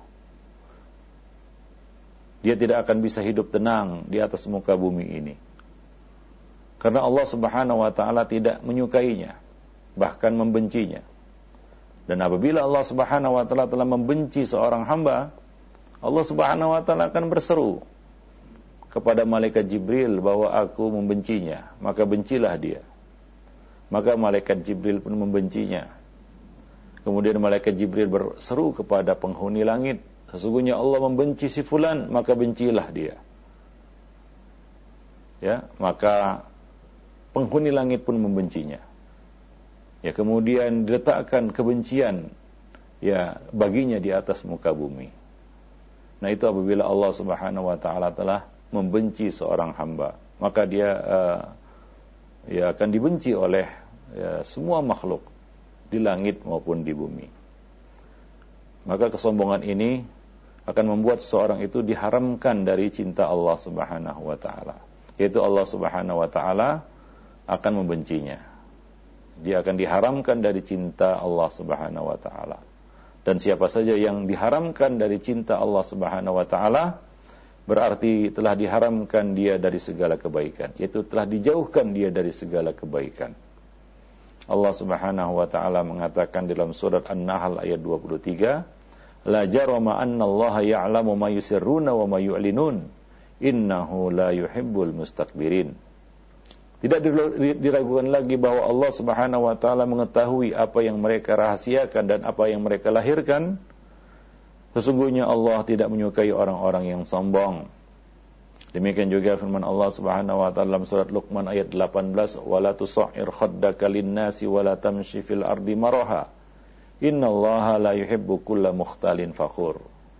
S1: Dia tidak akan bisa hidup tenang di atas muka bumi ini. Karena Allah Subhanahu wa taala tidak menyukainya, bahkan membencinya. Dan apabila Allah Subhanahu wa taala telah membenci seorang hamba, Allah Subhanahu wa taala akan berseru kepada malaikat Jibril bahwa aku membencinya, maka bencilah dia. Maka malaikat Jibril pun membencinya. Kemudian malaikat Jibril berseru kepada penghuni langit, sesungguhnya Allah membenci si fulan, maka bencilah dia. Ya, maka penghuni langit pun membencinya. Ya, kemudian diletakkan kebencian ya baginya di atas muka bumi. Nah, itu apabila Allah Subhanahu wa taala telah membenci seorang hamba, maka dia uh, ya akan dibenci oleh ya, semua makhluk di langit maupun di bumi. Maka kesombongan ini akan membuat seseorang itu diharamkan dari cinta Allah Subhanahu wa taala. Yaitu Allah Subhanahu wa taala akan membencinya. Dia akan diharamkan dari cinta Allah Subhanahu wa taala. Dan siapa saja yang diharamkan dari cinta Allah Subhanahu wa taala, berarti telah diharamkan dia dari segala kebaikan, yaitu telah dijauhkan dia dari segala kebaikan. Allah Subhanahu wa taala mengatakan dalam surat An-Nahl ayat dua puluh tiga, la jarama annallaha ya'lamu ma yusirruna wa ma yu'linun, innahu la yuhibbul mustakbirin. Tidak diragukan lagi bahwa Allah Subhanahu wa taala mengetahui apa yang mereka rahasiakan dan apa yang mereka lahirkan. Sesungguhnya Allah tidak menyukai orang-orang yang sombong. Demikian juga firman Allah Subhanahu wa taala dalam surat Luqman ayat delapan belas, wala tusa'ir khaddaka lin-nasi wala tamshi fil ardi maraha, innallaha la yuhibbu kulla mukhtalin fakhur.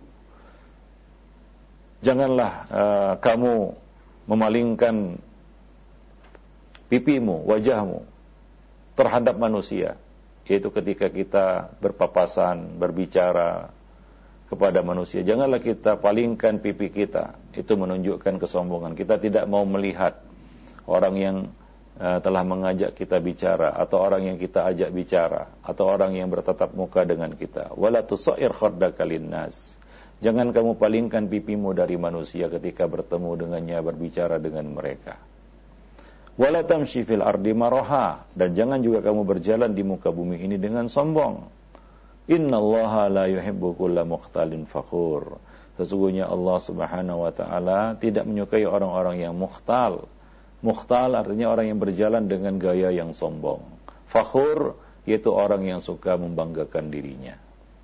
S1: Janganlah uh, kamu memalingkan pipimu, wajahmu terhadap manusia, yaitu ketika kita berpapasan, berbicara kepada manusia. Janganlah kita palingkan pipi kita, itu menunjukkan kesombongan. Kita tidak mau melihat orang yang uh, telah mengajak kita bicara, atau orang yang kita ajak bicara, atau orang yang bertatap muka dengan kita. Wala tusa'ir khaddaka linnas. Jangan kamu palingkan pipimu dari manusia ketika bertemu dengannya, berbicara dengan mereka. Wala tamshi fil ardi maraha. Dan jangan juga kamu berjalan di muka bumi ini dengan sombong. Innallaha la yuhibbu kulla mukhtalin fakhur. Sesungguhnya Allah Subhanahu wa taala tidak menyukai orang-orang yang mukhtal. Mukhtal artinya orang yang berjalan dengan gaya yang sombong. Fakhur yaitu orang yang suka membanggakan dirinya.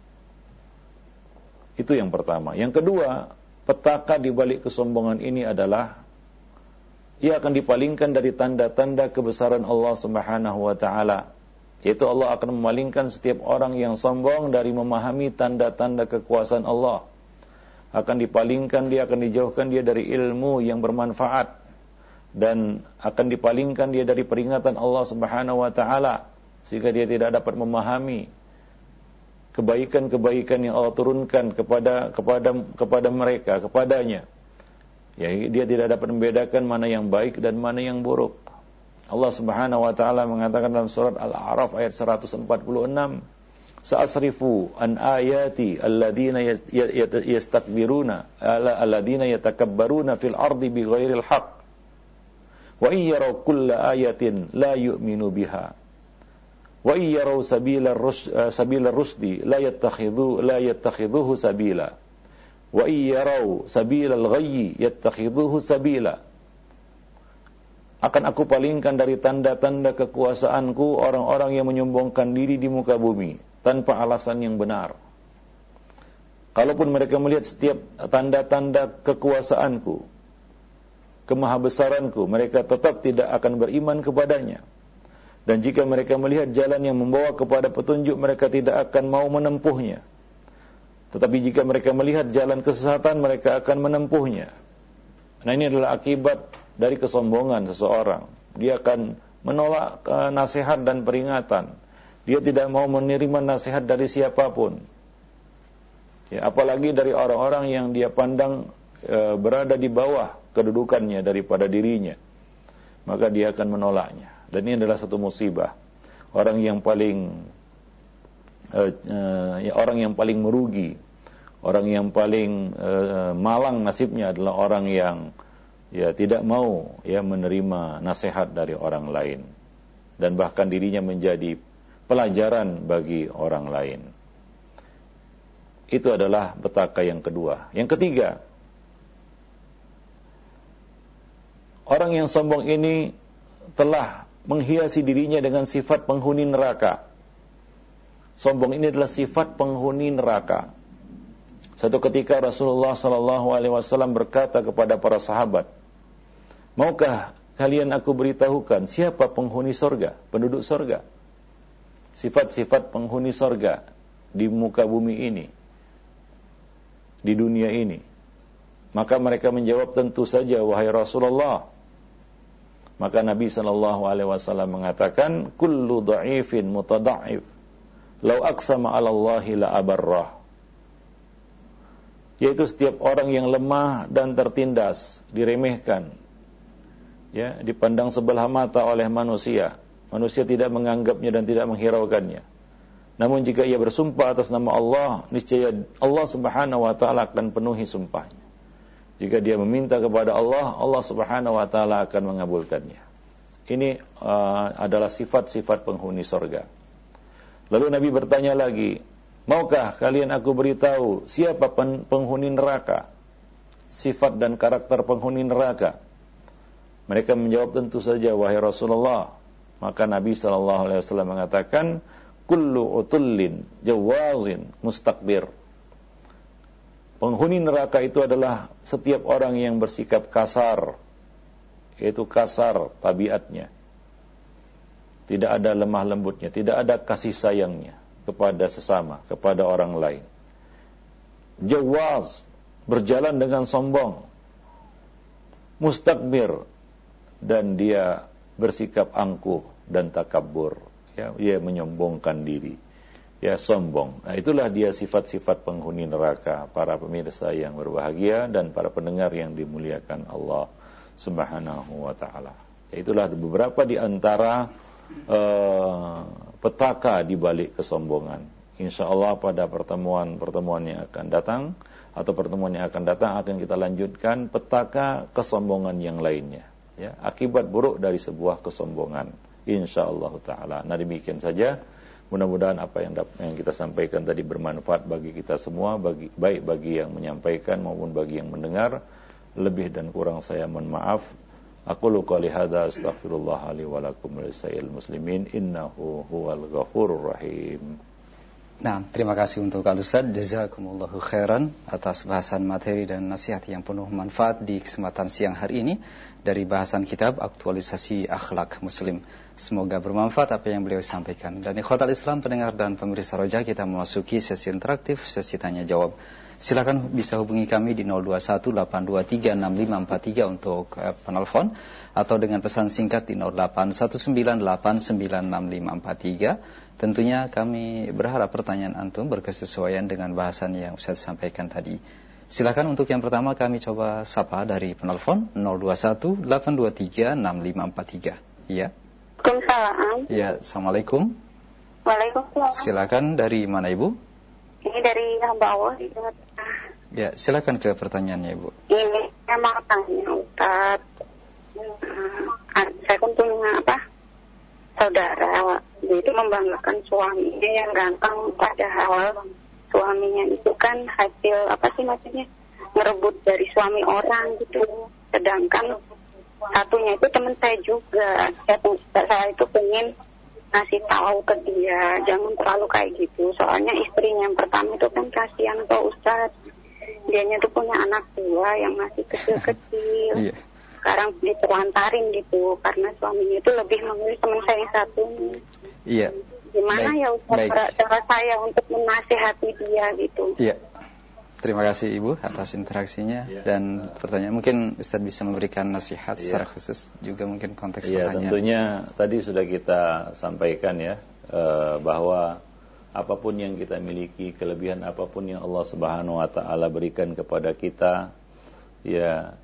S1: Itu yang pertama. Yang kedua, petaka di balik kesombongan ini adalah ia akan dipalingkan dari tanda-tanda kebesaran Allah Subhanahu wa taala. Yaitu Allah akan memalingkan setiap orang yang sombong dari memahami tanda-tanda kekuasaan Allah. Akan dipalingkan dia, akan dijauhkan dia dari ilmu yang bermanfaat. Dan akan dipalingkan dia dari peringatan Allah Subhanahu wa ta'ala. Sehingga dia tidak dapat memahami kebaikan-kebaikan yang Allah turunkan kepada kepada kepada mereka, kepadanya. Ya, dia tidak dapat membedakan mana yang baik dan mana yang buruk. Allah Subhanahu wa taala mengatakan dalam surat Al-A'raf ayat seratus empat puluh enam, "Sa'asrifu an ayati alladziina yastakbiruna alladziina yatakabbaruna fil ardi bighairil haqq wa in yaraw kulla ayatin la yu'minu biha wa in yaraw sabila sabila rusdi la yattakhidhu la yattakhidhuhu sabila wa in yaraw sabila al-ghayyi yattakhidhuhu sabila." Akan aku palingkan dari tanda-tanda kekuasaanku orang-orang yang menyombongkan diri di muka bumi tanpa alasan yang benar. Kalaupun mereka melihat setiap tanda-tanda kekuasaanku, kemahabesaranku, mereka tetap tidak akan beriman kepadanya. Dan jika mereka melihat jalan yang membawa kepada petunjuk, mereka tidak akan mau menempuhnya. Tetapi jika mereka melihat jalan kesesatan, mereka akan menempuhnya. Nah, ini adalah akibat dari kesombongan seseorang. Dia akan menolak nasihat dan peringatan. Dia tidak mau menerima nasihat dari siapapun. Ya, apalagi dari orang-orang yang dia pandang e, berada di bawah kedudukannya daripada dirinya. maka dia akan menolaknya. Dan ini adalah satu musibah. Orang yang paling uh, uh, ya, orang yang paling merugi, orang yang paling uh, malang nasibnya adalah orang yang ya tidak mau ya menerima nasihat dari orang lain, dan bahkan dirinya menjadi pelajaran bagi orang lain. Itu adalah petaka yang kedua. Yang ketiga, orang yang sombong ini telah menghiasi dirinya dengan sifat penghuni neraka. Sombong ini adalah sifat penghuni neraka. Satu ketika Rasulullah sallallahu alaihi wasallam berkata kepada para sahabat, "Maukah kalian aku beritahukan siapa penghuni sorga, penduduk sorga? Sifat-sifat penghuni sorga di muka bumi ini, di dunia ini." Maka mereka menjawab, "Tentu saja wahai Rasulullah." Maka Nabi sallallahu alaihi wasallam mengatakan, "Kullu dha'ifin mutada'if, law aqsama 'ala Allahi la abarrah." Yaitu setiap orang yang lemah dan tertindas, diremehkan, ya, dipandang sebelah mata oleh manusia. Manusia tidak menganggapnya dan tidak menghiraukannya. Namun jika ia bersumpah atas nama Allah, niscaya Allah Subhanahu wa taala akan penuhi sumpahnya. Jika dia meminta kepada Allah, Allah Subhanahu wa taala akan mengabulkannya. Ini uh, adalah sifat-sifat penghuni surga. Lalu Nabi bertanya lagi, "Maukah kalian aku beritahu siapa pen- penghuni neraka? Sifat dan karakter penghuni neraka?" Mereka menjawab, "Tentu saja wahai Rasulullah." Maka Nabi sallallahu alaihi wasallam mengatakan, "Kullu utullin jawazin mustakbir." Penghuni neraka itu adalah setiap orang yang bersikap kasar, yaitu kasar tabiatnya. Tidak ada lemah lembutnya, tidak ada kasih sayangnya kepada sesama, kepada orang lain. Jawaz, berjalan dengan sombong. Mustakbir, dan dia bersikap angkuh dan takabur, ya, dia menyombongkan diri. Ya, sombong. Nah, itulah dia sifat-sifat penghuni neraka, para pemirsa yang berbahagia dan para pendengar yang dimuliakan Allah Subhanahu wa taala. Ya, itulah beberapa di antara uh, petaka di balik kesombongan. Insyaallah pada pertemuan-pertemuan yang akan datang atau pertemuan yang akan datang akan kita lanjutkan petaka kesombongan yang lainnya, ya, akibat buruk dari sebuah kesombongan. Insyaallah taala. Nah, demikian saja. Mudah-mudahan apa yang, yang kita sampaikan tadi bermanfaat bagi kita semua, bagi, baik bagi yang menyampaikan maupun bagi yang mendengar. Lebih dan kurang saya mohon maaf. Aqulu qouli hadza astaghfirullah li wa lakum wa lisa'il muslimin innahu huwal ghafurur rahim.
S2: Nah, terima kasih untuk Al Ustaz, jazakumullahu khairan atas bahasan materi dan nasihat yang penuh manfaat di kesempatan siang hari ini dari bahasan kitab Aktualisasi Akhlak Muslim. Semoga bermanfaat apa yang beliau sampaikan. Dan ikhwatal Islam, pendengar dan pemirsa Roja, kita memasuki sesi interaktif, sesi tanya jawab. Silakan bisa hubungi kami di nol dua satu delapan dua tiga enam lima empat tiga untuk uh, penelpon, atau dengan pesan singkat di nol delapan satu sembilan delapan sembilan enam lima empat tiga. Tentunya kami berharap pertanyaan antum berkesesuaian dengan bahasan yang Ustaz sampaikan tadi. Silakan untuk yang pertama kami coba sapa dari penelpon nol dua satu delapan dua tiga enam lima empat tiga. Iya.
S3: Waalaikumsalam.
S2: Ya, assalamualaikum.
S3: Waalaikumsalam.
S2: Silakan, dari mana Ibu?
S3: Ini dari hamba Allah di Jawa Tengah.
S2: Ya, silakan ke pertanyaannya Ibu.
S3: Ini saya mau tanya Ustaz. Uh, saya kan punya apa? Saudara, dia itu membanggakan suaminya yang ganteng, padahal suaminya itu kan hasil apa sih maksudnya merebut dari suami orang gitu. Sedangkan satunya itu teman saya juga. Saya, saya itu pengen ngasih tahu ke dia jangan terlalu kayak gitu. Soalnya istrinya yang pertama itu kan kasihan kok Ustaz. Dianya tuh punya anak dua yang masih kecil-kecil. Yeah. Sekarang ditelantarin gitu karena suaminya itu lebih memilih teman saya yang satu.
S2: Iya.
S3: Gimana baik, ya Ustaz cara, cara saya untuk menasihati dia gitu.
S2: Iya. Terima kasih Ibu atas interaksinya ya. Dan pertanyaan mungkin Ustaz bisa memberikan nasihat ya. Secara khusus juga mungkin konteks ya, pertanyaan.
S1: Tentunya tadi sudah kita sampaikan ya eh, bahwa apapun yang kita miliki, kelebihan apapun yang Allah Subhanahu wa taala berikan kepada kita, ya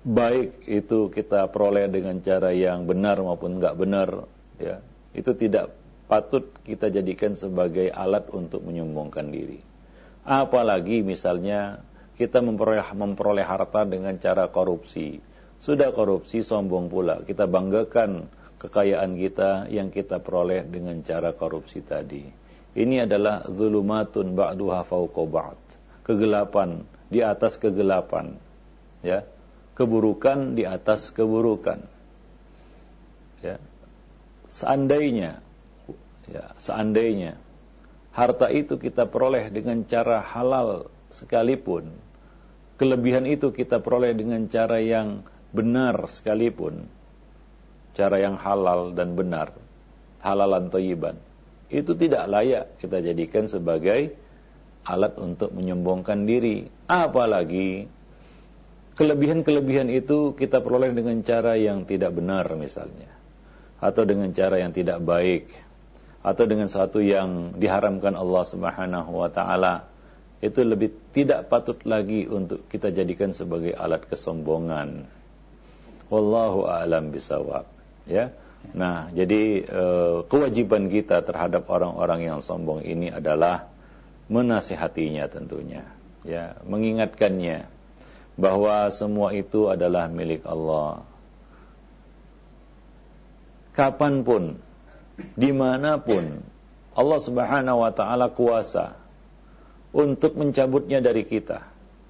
S1: baik itu kita peroleh dengan cara yang benar maupun enggak benar, ya, itu tidak patut kita jadikan sebagai alat untuk menyombongkan diri. Apalagi misalnya kita memperoleh, memperoleh harta dengan cara korupsi. Sudah korupsi, sombong pula. Kita banggakan kekayaan kita yang kita peroleh dengan cara korupsi tadi. Ini adalah zulumatun ba'duha fawqa ba'd. Kegelapan di atas kegelapan. Ya. Keburukan di atas keburukan. Ya. Seandainya ya, seandainya harta itu kita peroleh dengan cara halal sekalipun, kelebihan itu kita peroleh dengan cara yang benar sekalipun, cara yang halal dan benar, halalan thayyiban, itu tidak layak kita jadikan sebagai alat untuk menyombongkan diri. Apalagi kelebihan-kelebihan itu kita peroleh dengan cara yang tidak benar misalnya, atau dengan cara yang tidak baik, atau dengan sesuatu yang diharamkan Allah Subhanahu wa taala, itu lebih tidak patut lagi untuk kita jadikan sebagai alat kesombongan. Wallahu a'lam bisawab. Ya. Nah, jadi eh, kewajiban kita terhadap orang-orang yang sombong ini adalah menasihatinya tentunya, ya, mengingatkannya bahwa semua itu adalah milik Allah. Kapanpun, dimanapun, Allah Subhanahu wa ta'ala kuasa untuk mencabutnya dari kita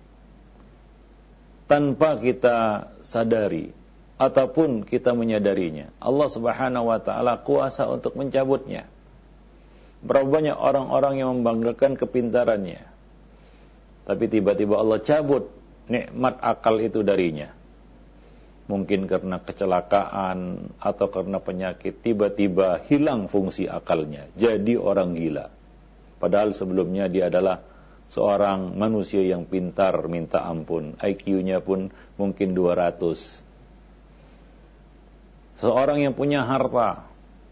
S1: tanpa kita sadari ataupun kita menyadarinya. Allah Subhanahu wa ta'ala kuasa untuk mencabutnya. Berapa banyak orang-orang yang membanggakan kepintarannya, tapi tiba-tiba Allah cabut nikmat akal itu darinya. Mungkin karena kecelakaan atau karena penyakit, tiba-tiba hilang fungsi akalnya, jadi orang gila. Padahal sebelumnya dia adalah seorang manusia yang pintar minta ampun, I Q-nya pun mungkin dua ratus. Seorang yang punya harta,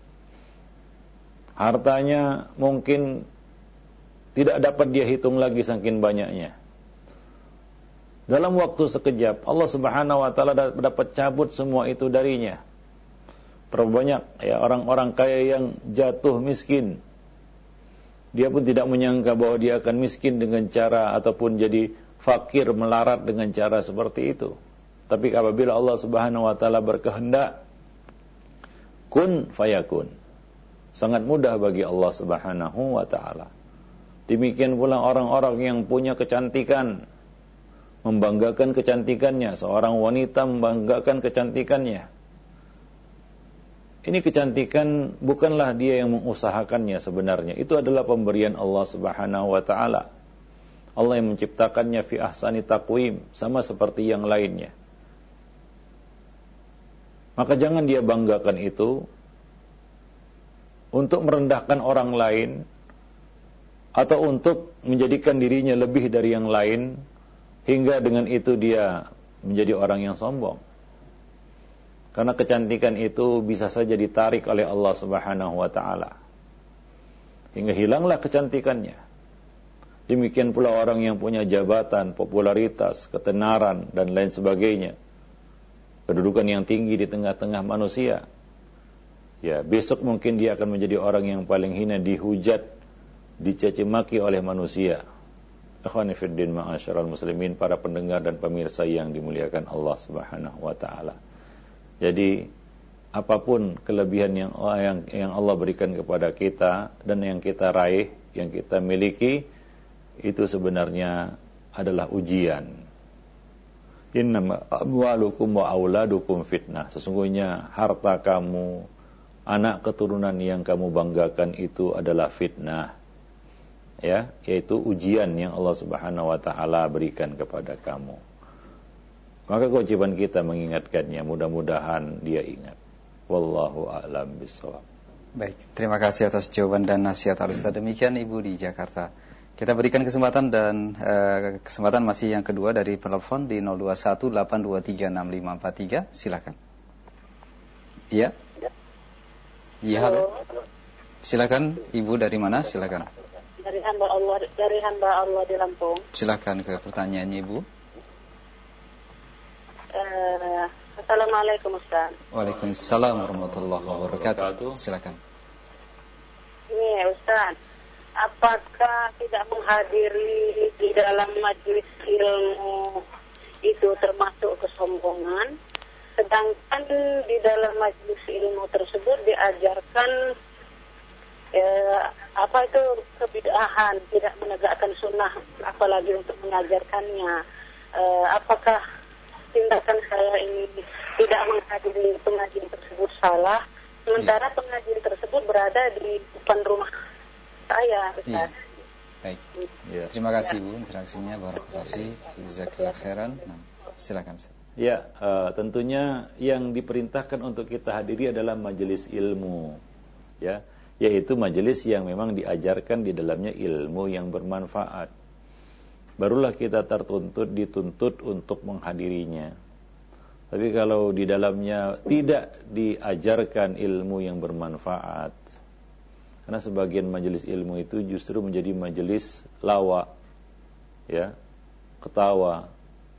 S1: hartanya mungkin tidak dapat dia hitung lagi saking banyaknya. Dalam waktu sekejap Allah Subhanahu wa taala dapat cabut semua itu darinya. Berapa banyak ya orang-orang kaya yang jatuh miskin. Dia pun tidak menyangka bahwa dia akan miskin dengan cara ataupun jadi fakir melarat dengan cara seperti itu. Tapi apabila Allah Subhanahu wa taala berkehendak, kun fayakun. Sangat mudah bagi Allah Subhanahu wa taala. Demikian pula orang-orang yang punya kecantikan, membanggakan kecantikannya, seorang wanita membanggakan kecantikannya. Ini kecantikan bukanlah dia yang mengusahakannya sebenarnya. Itu adalah pemberian Allah Subhanahu wa taala. Allah yang menciptakannya fi ahsani taqwim, sama seperti yang lainnya. Maka jangan dia banggakan itu untuk merendahkan orang lain atau untuk menjadikan dirinya lebih dari yang lain, hingga dengan itu dia menjadi orang yang sombong. Karena kecantikan itu bisa saja ditarik oleh Allah Subhanahu wa taala, hingga hilanglah kecantikannya. Demikian pula orang yang punya jabatan, popularitas, ketenaran dan lain sebagainya, kedudukan yang tinggi di tengah-tengah manusia. Ya, besok mungkin dia akan menjadi orang yang paling hina, dihujat, dicaci maki oleh manusia. Ikhwani fiddin ma'asyiral muslimin, para pendengar dan pemirsa yang dimuliakan Allah Subhanahu wa taala. Jadi apapun kelebihan yang yang yang Allah berikan kepada kita dan yang kita raih, yang kita miliki, itu sebenarnya adalah ujian. Innama amwalukum wa auladukum fitnah. Sesungguhnya harta kamu, anak keturunan yang kamu banggakan itu adalah fitnah. Ya, yaitu ujian yang Allah Subhanahu wa taala berikan kepada kamu. Maka kewajiban kita mengingatkannya, mudah-mudahan dia ingat. Wallahu a'lam bishawab.
S2: Baik, terima kasih atas jawaban dan nasihat Al-Ustaz. Demikian Ibu di Jakarta. Kita berikan kesempatan dan uh, kesempatan masih yang kedua dari penelpon di nol dua satu delapan dua tiga enam lima empat tiga. Silakan. Iya. Iya, halo. Silakan, Ibu dari mana? Silakan.
S3: Dari hamba Allah, dari hamba Allah di Lampung.
S2: Silakan ke pertanyaannya, Ibu.
S3: Uh, Uh, Assalamualaikum Ustaz.
S2: Waalaikumsalam warahmatullahi wabarakatuh. Silakan.
S3: Ini ya Ustaz, apakah tidak menghadiri di dalam majelis ilmu itu termasuk kesombongan? Sedangkan di dalam majelis ilmu tersebut diajarkan eh, apa itu kebid'ahan, tidak menegakkan sunnah, apalagi untuk mengajarkannya. Eh, apakah tindakan saya ini tidak menghadiri pengajian tersebut salah, sementara ya. pengajian tersebut berada di depan rumah saya, Ustaz. Ya.
S2: Baik. Ya. Terima kasih Bu interaksinya, barakallahu fiik, jazakallahu khairan. Nah, silakan Ustaz.
S1: Ya, uh, tentunya yang diperintahkan untuk kita hadiri adalah majelis ilmu, ya, yaitu majelis yang memang diajarkan di dalamnya ilmu yang bermanfaat. Barulah kita tertuntut, dituntut untuk menghadirinya. Tapi kalau di dalamnya tidak diajarkan ilmu yang bermanfaat, karena sebagian majelis ilmu itu justru menjadi majelis lawa, ya, ketawa.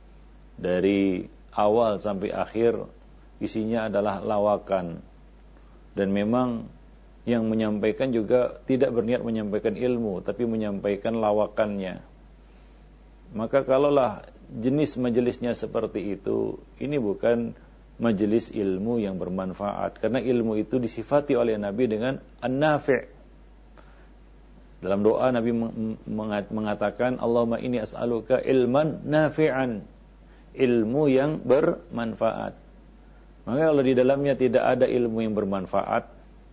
S1: Dari awal sampai akhir isinya adalah lawakan, dan memang yang menyampaikan juga tidak berniat menyampaikan ilmu, tapi menyampaikan lawakannya. Maka kalaulah jenis majelisnya seperti itu, ini bukan majelis ilmu yang bermanfaat, karena ilmu itu disifati oleh Nabi dengan an-nafi'. Dalam doa Nabi mengatakan, Allahumma inni as'aluka ilman nafi'an, ilmu yang bermanfaat. Maka kalau di dalamnya tidak ada ilmu yang bermanfaat,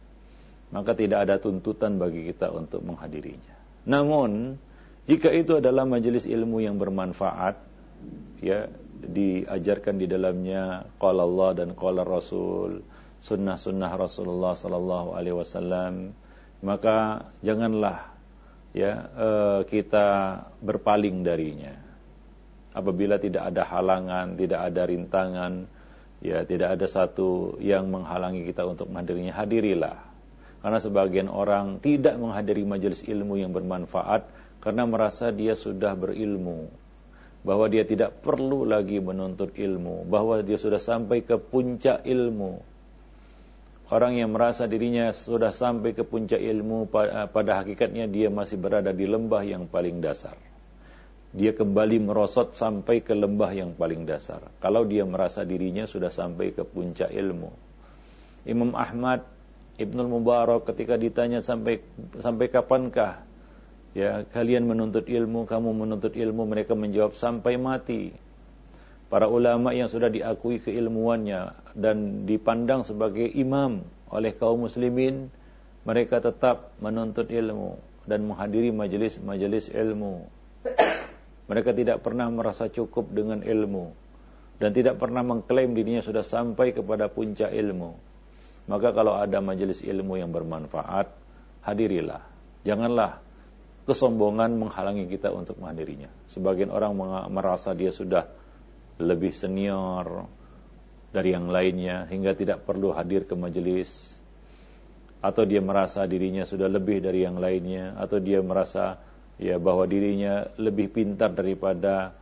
S1: maka tidak ada tuntutan bagi kita untuk menghadirinya. Namun jika itu adalah majelis ilmu yang bermanfaat, ya, diajarkan di dalamnya qala Allah dan qala Rasul, sunnah-sunnah Rasulullah sallallahu alaihi wasallam, maka janganlah ya uh, kita berpaling darinya. Apabila tidak ada halangan, tidak ada rintangan, ya tidak ada satu yang menghalangi kita untuk menghadirinya, hadirilah. Karena sebagian orang tidak menghadiri majelis ilmu yang bermanfaat karena merasa dia sudah berilmu, bahwa dia tidak perlu lagi menuntut ilmu, bahwa dia sudah sampai ke puncak ilmu. Orang yang merasa dirinya sudah sampai ke puncak ilmu, pada hakikatnya dia masih berada di lembah yang paling dasar. Dia kembali merosot sampai ke lembah yang paling dasar, kalau dia merasa dirinya sudah sampai ke puncak ilmu. Imam Ahmad Ibnul Mubarak ketika ditanya sampai sampai kapankah ya kalian menuntut ilmu, kamu menuntut ilmu, mereka menjawab sampai mati. Para ulama yang sudah diakui keilmuannya dan dipandang sebagai imam oleh kaum muslimin, mereka tetap menuntut ilmu dan menghadiri majelis-majelis ilmu. Mereka tidak pernah merasa cukup dengan ilmu dan tidak pernah mengklaim dirinya sudah sampai kepada puncak ilmu. Maka kalau ada majelis ilmu yang bermanfaat, hadirilah. Janganlah kesombongan menghalangi kita untuk menghadirinya. Sebagian orang merasa dia sudah lebih senior dari yang lainnya hingga tidak perlu hadir ke majelis, atau dia merasa dirinya sudah lebih dari yang lainnya, atau dia merasa ya bahwa dirinya lebih pintar daripada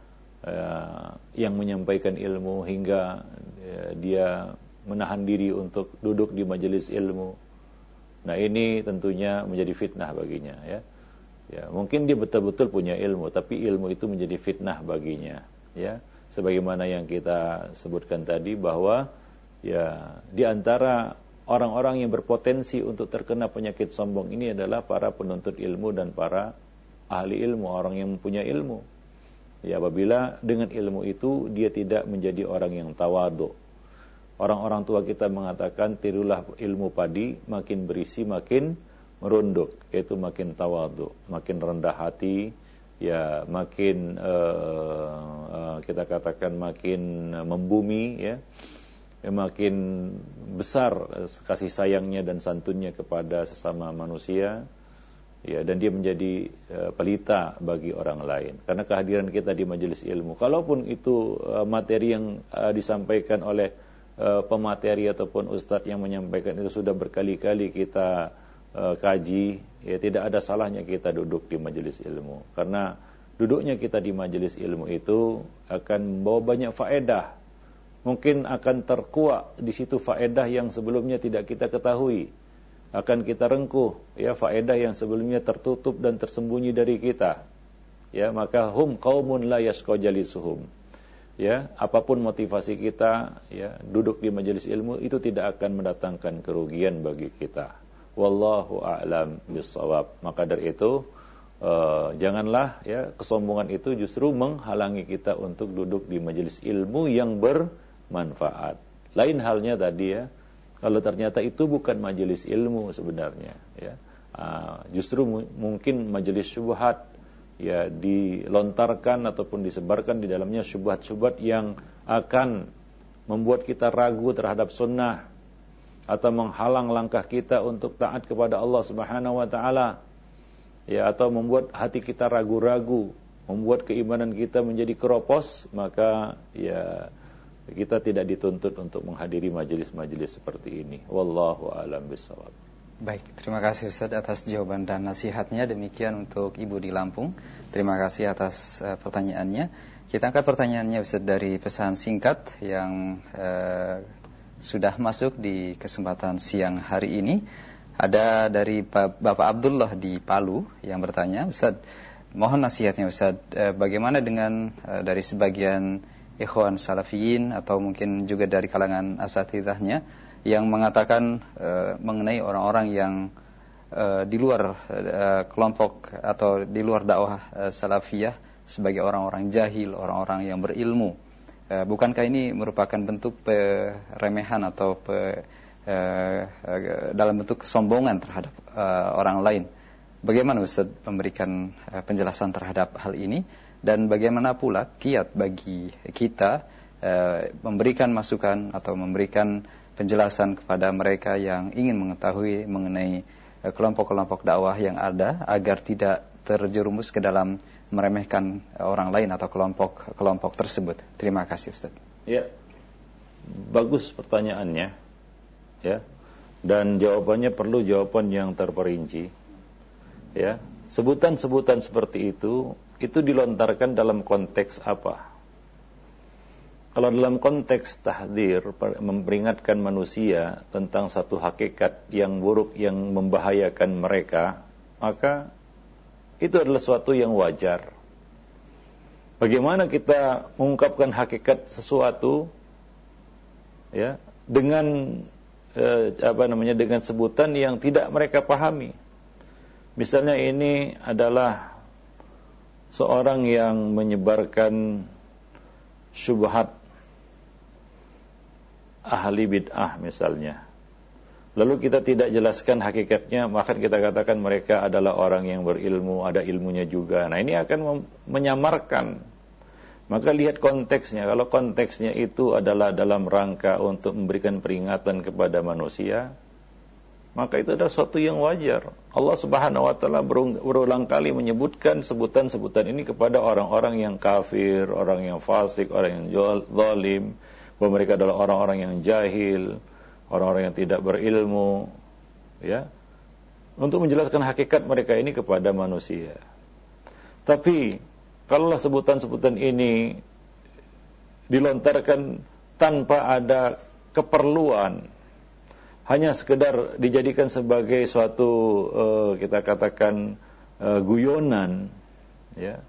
S1: uh, yang menyampaikan ilmu hingga uh, dia menahan diri untuk duduk di majelis ilmu. Nah, ini tentunya menjadi fitnah baginya, ya. Ya, mungkin dia betul-betul punya ilmu, tapi ilmu itu menjadi fitnah baginya, ya. Sebagaimana yang kita sebutkan tadi bahwa ya di antara orang-orang yang berpotensi untuk terkena penyakit sombong ini adalah para penuntut ilmu dan para ahli ilmu, orang yang mempunyai ilmu. Ya, apabila dengan ilmu itu dia tidak menjadi orang yang tawadhu. Orang-orang tua kita mengatakan tirulah ilmu padi, makin berisi makin merunduk, yaitu makin tawadhu, makin rendah hati, ya makin uh, uh, kita katakan makin membumi, ya, ya makin besar kasih sayangnya dan santunnya kepada sesama manusia. Ya, dan dia menjadi uh, pelita bagi orang lain karena kehadiran kita di majelis ilmu. Kalaupun itu uh, materi yang uh, disampaikan oleh uh, pemateri ataupun ustadz yang menyampaikan itu sudah berkali-kali kita uh, kaji, ya tidak ada salahnya kita duduk di majelis ilmu, karena duduknya kita di majelis ilmu itu akan membawa banyak faedah, mungkin akan terkuak di situ faedah yang sebelumnya tidak kita ketahui. Akan kita rengkuh ya faedah yang sebelumnya tertutup dan tersembunyi dari kita. Ya, maka hum qaumun la yashqa jalisuhum. Ya, apapun motivasi kita, ya, duduk di majelis ilmu itu tidak akan mendatangkan kerugian bagi kita. Wallahu a'lam bissawab. Maka dari itu, uh, janganlah ya kesombongan itu justru menghalangi kita untuk duduk di majelis ilmu yang bermanfaat. Lain halnya tadi ya, kalau ternyata itu bukan majelis ilmu sebenarnya, ya, uh, justru mu- mungkin majelis syubhat. Ya, dilontarkan ataupun disebarkan di dalamnya syubhat-syubhat yang akan membuat kita ragu terhadap sunnah atau menghalang langkah kita untuk taat kepada Allah Subhanahu wa taala. Ya, atau membuat hati kita ragu-ragu, membuat keimanan kita menjadi keropos, maka ya kita tidak dituntut untuk menghadiri majelis-majelis seperti ini. Wallahu a'lam bishawab.
S2: Baik, terima kasih Ustaz atas jawaban dan nasihatnya. Demikian untuk Ibu di Lampung. Terima kasih atas uh, pertanyaannya. Kita angkat pertanyaannya Ustaz dari pesan singkat yang uh, sudah masuk di kesempatan siang hari ini. Ada dari Bapak Abdullah di Palu yang bertanya, Ustaz, mohon nasihatnya Ustaz, uh, bagaimana dengan uh, dari sebagian ikhwan salafiyin atau mungkin juga dari kalangan asatidahnya yang mengatakan uh, mengenai orang-orang yang uh, di luar uh, kelompok atau di luar dakwah uh, salafiyah sebagai orang-orang jahil, orang-orang yang berilmu. Uh, bukankah ini merupakan bentuk peremehan atau pe, uh, uh, dalam bentuk kesombongan terhadap uh, orang lain? Bagaimana Ustaz memberikan uh, penjelasan terhadap hal ini, dan bagaimana pula kiat bagi kita uh, memberikan masukan atau memberikan penjelasan kepada mereka yang ingin mengetahui mengenai kelompok-kelompok dakwah yang ada agar tidak terjerumus ke dalam meremehkan orang lain atau kelompok-kelompok tersebut. Terima kasih Ustaz.
S1: Ya, bagus pertanyaannya, ya, dan jawabannya perlu jawaban yang terperinci. Ya, sebutan-sebutan seperti itu itu dilontarkan dalam konteks apa? Kalau dalam konteks tahdzir, memperingatkan manusia tentang satu hakikat yang buruk yang membahayakan mereka, maka itu adalah suatu yang wajar. Bagaimana kita mengungkapkan hakikat sesuatu, ya, dengan eh, apa namanya dengan sebutan yang tidak mereka pahami. Misalnya ini adalah seorang yang menyebarkan syubhat ahli bid'ah misalnya. Lalu kita tidak jelaskan hakikatnya, maka kita katakan mereka adalah orang yang berilmu, ada ilmunya juga. Nah, ini akan menyamarkan. Maka lihat konteksnya. Kalau konteksnya itu adalah dalam rangka untuk memberikan peringatan kepada manusia, maka itu adalah suatu yang wajar. Allah Subhanahu wa taala berulang kali menyebutkan sebutan-sebutan ini kepada orang-orang yang kafir, orang yang fasik, orang yang zalim, bahwa mereka adalah orang-orang yang jahil, orang-orang yang tidak berilmu, ya, untuk menjelaskan hakikat mereka ini kepada manusia. Tapi kalaulah sebutan-sebutan ini dilontarkan tanpa ada keperluan, hanya sekedar dijadikan sebagai suatu uh, kita katakan uh, guyonan, ya,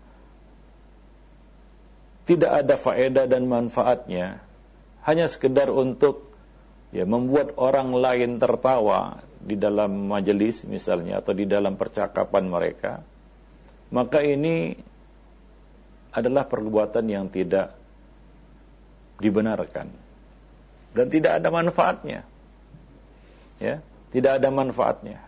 S1: tidak ada faedah dan manfaatnya, hanya sekedar untuk ya membuat orang lain tertawa di dalam majelis misalnya atau di dalam percakapan mereka, maka ini adalah perbuatan yang tidak dibenarkan dan tidak ada manfaatnya. Ya, tidak ada manfaatnya.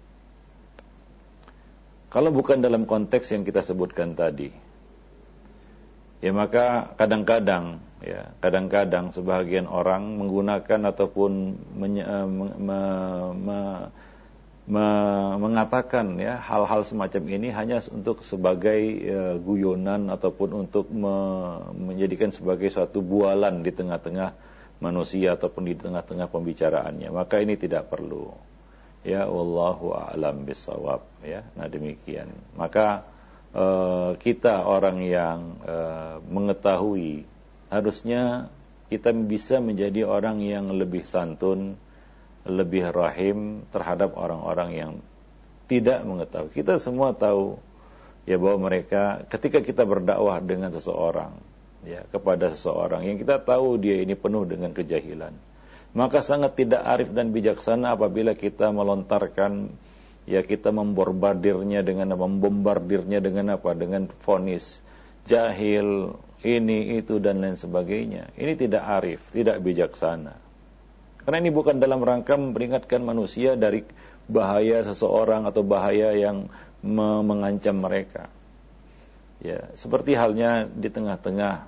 S1: Kalau bukan dalam konteks yang kita sebutkan tadi, ya maka kadang-kadang ya kadang-kadang sebahagian orang menggunakan ataupun menye, me, me, me, me, mengatakan ya hal-hal semacam ini hanya untuk sebagai ya, guyonan ataupun untuk me, menjadikan sebagai suatu bualan di tengah-tengah manusia ataupun di tengah-tengah pembicaraannya. Maka ini tidak perlu. Ya, wallahu a'lam bishawab, ya. Nah, demikian. Maka uh, kita orang yang uh, mengetahui harusnya kita bisa menjadi orang yang lebih santun, lebih rahim terhadap orang-orang yang tidak mengetahui. Kita semua tahu ya bahwa mereka ketika kita berdakwah dengan seseorang, ya, kepada seseorang yang kita tahu dia ini penuh dengan kejahilan, maka sangat tidak arif dan bijaksana apabila kita melontarkan, ya, kita membombardirnya dengan membombardirnya dengan apa? Dengan vonis jahil, ini itu dan lain sebagainya. Ini tidak arif, tidak bijaksana. Karena ini bukan dalam rangka memperingatkan manusia dari bahaya seseorang atau bahaya yang mengancam mereka. Ya, seperti halnya di tengah-tengah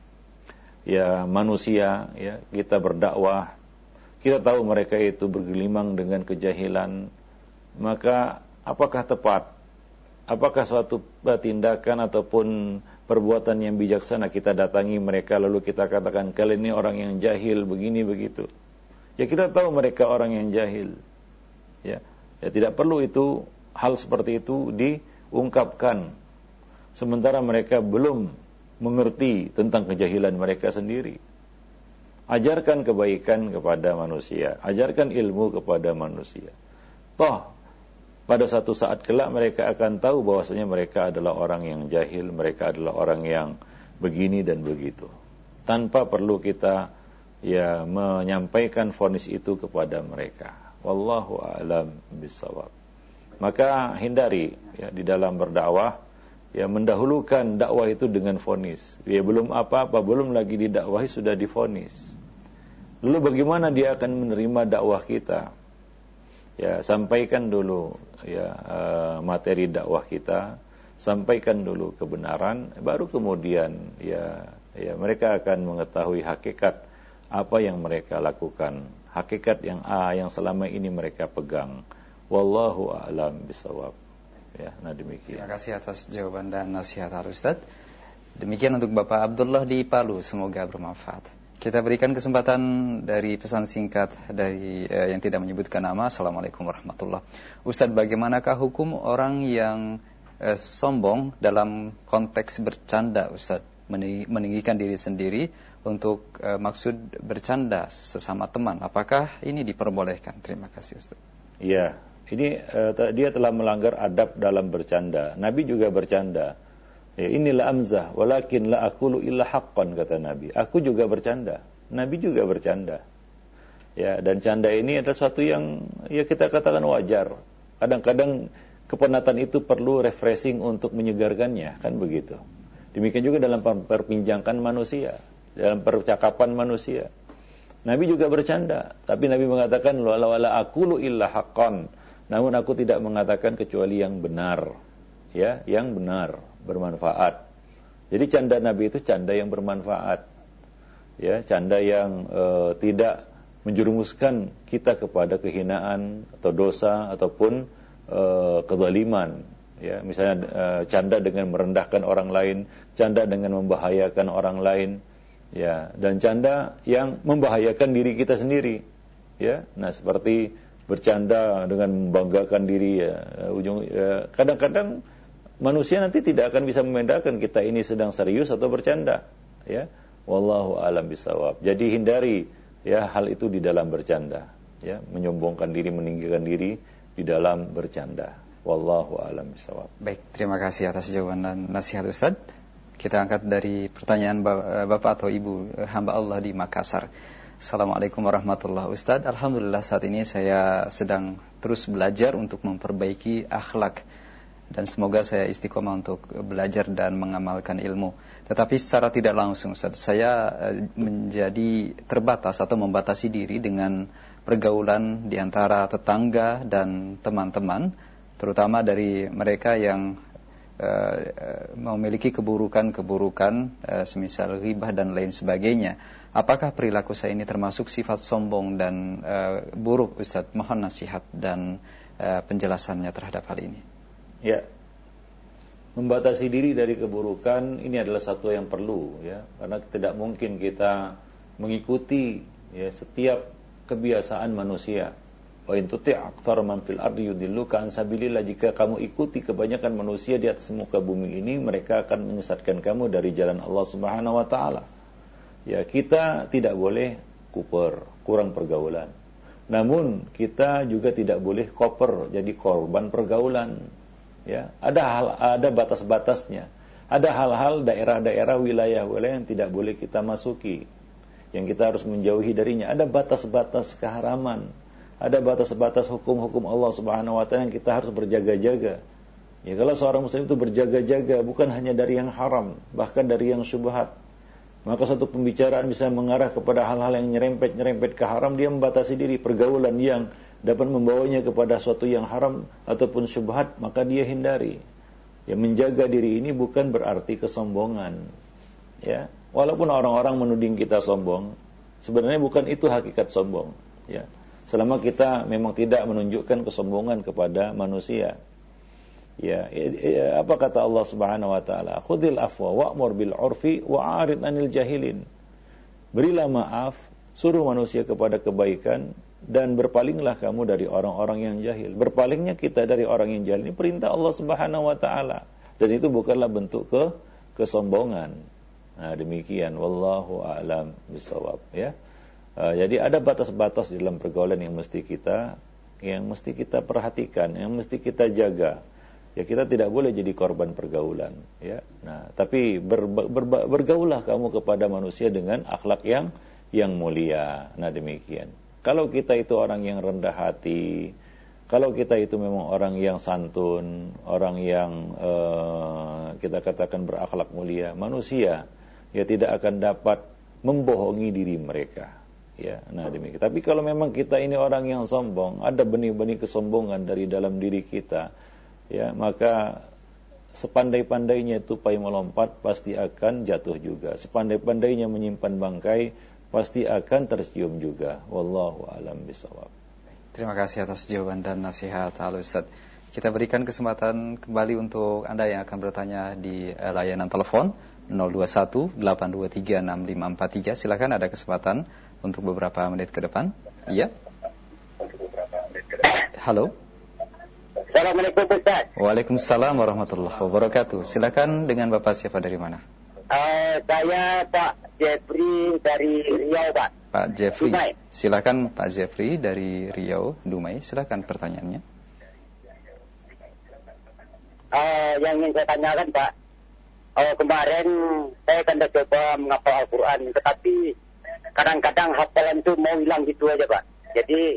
S1: ya manusia, ya, kita berdakwah, kita tahu mereka itu bergelimang dengan kejahilan, maka apakah tepat? Apakah suatu tindakan ataupun perbuatan yang bijaksana kita datangi mereka lalu kita katakan kalian ini orang yang jahil begini begitu? Ya, kita tahu mereka orang yang jahil. Ya, ya tidak perlu itu hal seperti itu diungkapkan sementara mereka belum mengerti tentang kejahilan mereka sendiri. Ajarkan kebaikan kepada manusia, ajarkan ilmu kepada manusia. Toh pada satu saat kelak mereka akan tahu bahwasanya mereka adalah orang yang jahil, mereka adalah orang yang begini dan begitu. Tanpa perlu kita ya menyampaikan vonis itu kepada mereka. Wallahu a'lam bishawab. Maka hindari ya di dalam berdakwah ya mendahulukan dakwah itu dengan vonis. Ya belum apa-apa, belum lagi didakwahi sudah divonis. Lalu bagaimana dia akan menerima dakwah kita? Ya, sampaikan dulu ya uh, materi dakwah kita, sampaikan dulu kebenaran, baru kemudian ya ya mereka akan mengetahui hakikat apa yang mereka lakukan, hakikat yang A yang selama ini mereka pegang. Wallahu a'lam bishawab. Ya, nah demikian.
S2: Terima kasih atas jawaban dan nasihat Al-Ustaz. Demikian untuk Bapak Abdullah di Palu, semoga bermanfaat. Kita berikan kesempatan dari pesan singkat dari eh, yang tidak menyebutkan nama. Assalamualaikum warahmatullahi wabarakatuh. Ustaz, bagaimanakah hukum orang yang eh, sombong dalam konteks bercanda, Ustaz, meninggikan diri sendiri untuk eh, maksud bercanda sesama teman? Apakah ini diperbolehkan? Terima kasih, Ustaz.
S1: Iya, ini uh, dia telah melanggar adab dalam bercanda. Nabi juga bercanda. Ya, inilah amzah, walakin la aqulu illa haqqan, kata Nabi. Aku juga bercanda. Nabi juga bercanda. Ya, dan canda ini adalah sesuatu yang ya kita katakan wajar. Kadang-kadang kepenatan itu perlu refreshing untuk menyegarkannya, kan begitu. Demikian juga dalam perbincangan manusia, dalam percakapan manusia. Nabi juga bercanda, tapi Nabi mengatakan wala aqulu illa haqqan. Namun aku tidak mengatakan kecuali yang benar. Ya, yang benar, bermanfaat. Jadi canda Nabi itu canda yang bermanfaat. Ya, canda yang uh, tidak menjerumuskan kita kepada kehinaan atau dosa ataupun uh, kezaliman. Ya, misalnya uh, canda dengan merendahkan orang lain, canda dengan membahayakan orang lain, ya, dan canda yang membahayakan diri kita sendiri. Ya, nah seperti bercanda dengan membanggakan diri, ya, ujung ya, kadang-kadang manusia nanti tidak akan bisa membedakan kita ini sedang serius atau bercanda, ya. Wallahu a'lam bishawab. Jadi hindari ya hal itu di dalam bercanda, ya, menyombongkan diri, meninggikan diri di dalam bercanda. Wallahu a'lam bishawab.
S2: Baik, terima kasih atas jawaban dan nasihat Ustaz. Kita angkat dari pertanyaan Bapak atau Ibu hamba Allah di Makassar. Assalamualaikum warahmatullahi wabarakatuh. Ustaz, alhamdulillah saat ini saya sedang terus belajar untuk memperbaiki akhlak dan semoga saya istiqomah untuk belajar dan mengamalkan ilmu. Tetapi secara tidak langsung, Ustaz, saya menjadi terbatas atau membatasi diri dengan pergaulan di antara tetangga dan teman-teman, terutama dari mereka yang uh, memiliki keburukan-keburukan uh, semisal ghibah dan lain sebagainya. Apakah perilaku saya ini termasuk sifat sombong dan uh, buruk, Ustaz? Mohon nasihat dan uh, penjelasannya terhadap hal ini.
S1: Ya, membatasi diri dari keburukan ini adalah satu yang perlu, ya, karena tidak mungkin kita mengikuti ya setiap kebiasaan manusia. Wa in tuti' aktsara man fil ardi yudilluka an sabilillah. Jika kamu ikuti kebanyakan manusia di atas muka bumi ini, mereka akan menyesatkan kamu dari jalan Allah Subhanahu wa taala. Ya, kita tidak boleh kuper, kurang pergaulan. Namun kita juga tidak boleh koper, jadi korban pergaulan. Ya, ada hal, ada batas-batasnya. Ada hal-hal daerah-daerah wilayah-wilayah yang tidak boleh kita masuki, yang kita harus menjauhi darinya. Ada batas-batas keharaman, ada batas-batas hukum-hukum Allah Subhanahu wa taala yang kita harus berjaga-jaga. Ya, kalau seorang muslim itu berjaga-jaga bukan hanya dari yang haram, bahkan dari yang syubhat, maka satu pembicaraan bisa mengarah kepada hal-hal yang nyerempet-nyerempet ke haram, dia membatasi diri. Pergaulan yang dapat membawanya kepada suatu yang haram ataupun syubhat, maka dia hindari. Ya, menjaga diri ini bukan berarti kesombongan. Ya, walaupun orang-orang menuding kita sombong, sebenarnya bukan itu hakikat sombong. Ya, selama kita memang tidak menunjukkan kesombongan kepada manusia. Ya, ya, apa kata Allah Subhanahu wa taala? Khudhil afwa wa'mur bil 'urfi wa'arid 'anil jahilin. Berilah maaf, suruh manusia kepada kebaikan dan berpalinglah kamu dari orang-orang yang jahil. Berpalingnya kita dari orang yang jahil ini perintah Allah Subhanahu wa taala, dan itu bukanlah bentuk ke kesombongan. Nah, demikian wallahu a'lam bishawab, ya. Uh, jadi ada batas-batas di dalam pergaulan yang mesti kita yang mesti kita perhatikan, yang mesti kita jaga. Ya, kita tidak boleh jadi korban pergaulan, ya. Nah, tapi ber, ber, bergaulah kamu kepada manusia dengan akhlak yang yang mulia. Nah, demikian. Kalau kita itu orang yang rendah hati, kalau kita itu memang orang yang santun, orang yang uh, kita katakan berakhlak mulia, manusia ya tidak akan dapat membohongi diri mereka. Ya, nah demikian. Tapi kalau memang kita ini orang yang sombong, ada benih-benih kesombongan dari dalam diri kita, ya, maka sepandai-pandainya tupai melompat pasti akan jatuh juga. Sepandai-pandainya menyimpan bangkai pasti akan tercium juga. Wallahu a'lam bishawab.
S2: Terima kasih atas jawaban dan nasihat Al Ustaz. Kita berikan kesempatan kembali untuk Anda yang akan bertanya di eh, layanan telepon nol dua satu delapan dua tiga enam lima empat tiga. Silakan, ada kesempatan untuk beberapa menit ke depan. Iya. Halo.
S4: Assalamualaikum Ustaz.
S2: Waalaikumsalam warahmatullahi wabarakatuh. Silakan, dengan Bapak siapa dari mana?
S4: Uh, saya Pak Jeffrey dari Riau, Pak.
S2: Pak Jeffrey.
S4: Dumai.
S2: Silakan Pak Jeffrey dari Riau, Dumai. Silakan pertanyaannya.
S4: Uh, yang ingin saya tanyakan, Pak. Uh, kemarin saya kan dah coba menghafal Al-Quran, tetapi kadang-kadang hafalan itu mau hilang gitu aja, Pak. Jadi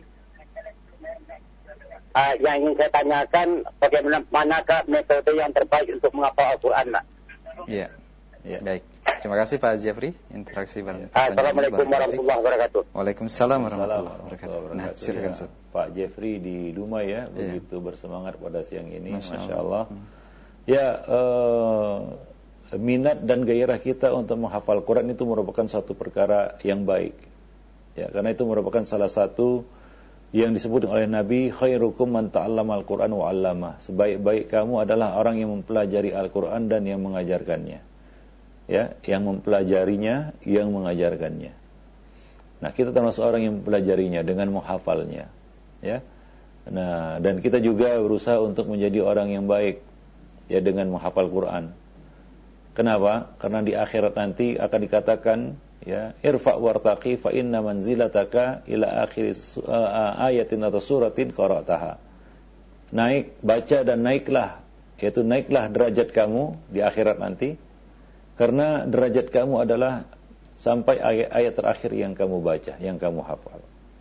S4: uh, yang ingin saya tanyakan, bagaimana manakah metode yang terbaik untuk menghafal Al-Quran, Pak?
S2: Iya. Ya. Baik, terima kasih Pak Jeffrey. Interaksi bareng.
S4: Assalamualaikum warahmatullahi wabarakatuh.
S2: Waalaikumsalam warahmatullahi wabarakatuh. Nah, silakan
S1: ya, Pak Jeffrey di Dumai ya, begitu ya. Bersemangat pada siang ini, Masya, Masya Allah. Allah. Ya, uh, minat dan gairah kita untuk menghafal Quran itu merupakan suatu perkara yang baik. Ya, karena itu merupakan salah satu yang disebut oleh Nabi, khairukum man ta'allama al-Quran wa 'allamah. Sebaik-baik kamu adalah orang yang mempelajari Al-Quran dan yang mengajarkannya. Ya, yang mempelajarinya, yang mengajarkannya. Nah, kita termasuk orang yang mempelajarinya dengan menghafalnya, ya. Nah, dan kita juga berusaha untuk menjadi orang yang baik, ya, dengan menghafal Quran. Kenapa? Karena di akhirat nanti akan dikatakan, ya, irfa' wartaqi fa inna manzilataka ila akhir ayatin atau suratin qara'taha. Naik, baca dan naiklah, yaitu naiklah derajat kamu di akhirat nanti. Karena derajat kamu adalah sampai ayat-ayat terakhir yang kamu baca, yang kamu hafal.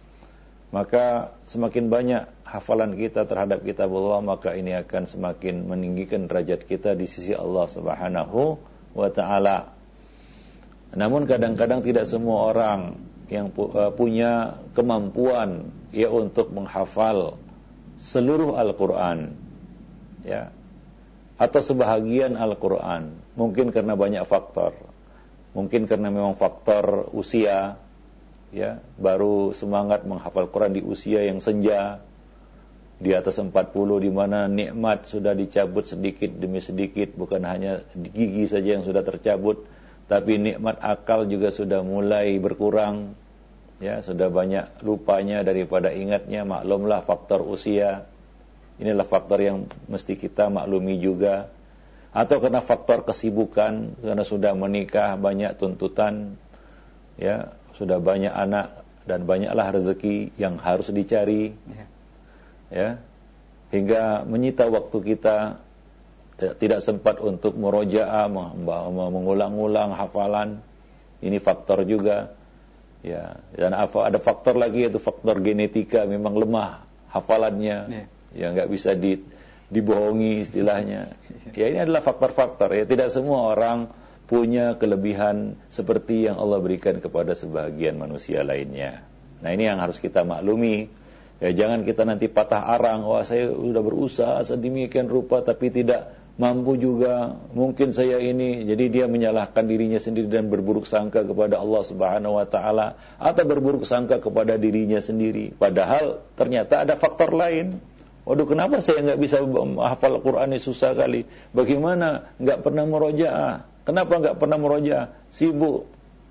S1: Maka semakin banyak hafalan kita terhadap kitab Allah, maka ini akan semakin meninggikan derajat kita di sisi Allah Subhanahu wa ta'ala. Namun kadang-kadang tidak semua orang yang punya kemampuan ya untuk menghafal seluruh Al-Quran, ya, atau sebahagian Al-Quran. Mungkin karena banyak faktor. Mungkin karena memang faktor usia, ya, baru semangat menghafal Quran di usia yang senja, di atas empat puluh, di mana nikmat sudah dicabut sedikit demi sedikit, bukan hanya gigi saja yang sudah tercabut, tapi nikmat akal juga sudah mulai berkurang, ya, sudah banyak lupanya daripada ingatnya. Maklumlah faktor usia. Inilah faktor yang mesti kita maklumi juga. Atau karena faktor kesibukan, karena sudah menikah, banyak tuntutan, ya, sudah banyak anak dan banyaklah rezeki yang harus dicari, ya, ya hingga menyita waktu kita, tidak sempat untuk murojaah, mengulang-ulang hafalan. Ini faktor juga, ya. Dan ada faktor lagi, yaitu faktor genetika, memang lemah hafalannya, ya, ya nggak bisa di, dibohongi istilahnya. Ya, ini adalah faktor-faktor. Ya, tidak semua orang punya kelebihan seperti yang Allah berikan kepada sebagian manusia lainnya. Nah, ini yang harus kita maklumi. Ya, jangan kita nanti patah arang, wah saya sudah berusaha sedemikian rupa tapi tidak mampu juga, mungkin saya ini, jadi dia menyalahkan dirinya sendiri dan berburuk sangka kepada Allah Subhanahu wa taala, atau berburuk sangka kepada dirinya sendiri. Padahal ternyata ada faktor lain. Waduh, kenapa saya nggak bisa hafal Quran, ini susah kali. Bagaimana nggak pernah murojaah? Kenapa nggak pernah murojaah? Sibuk.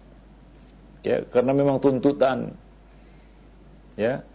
S1: Ya, karena memang tuntutan. Ya,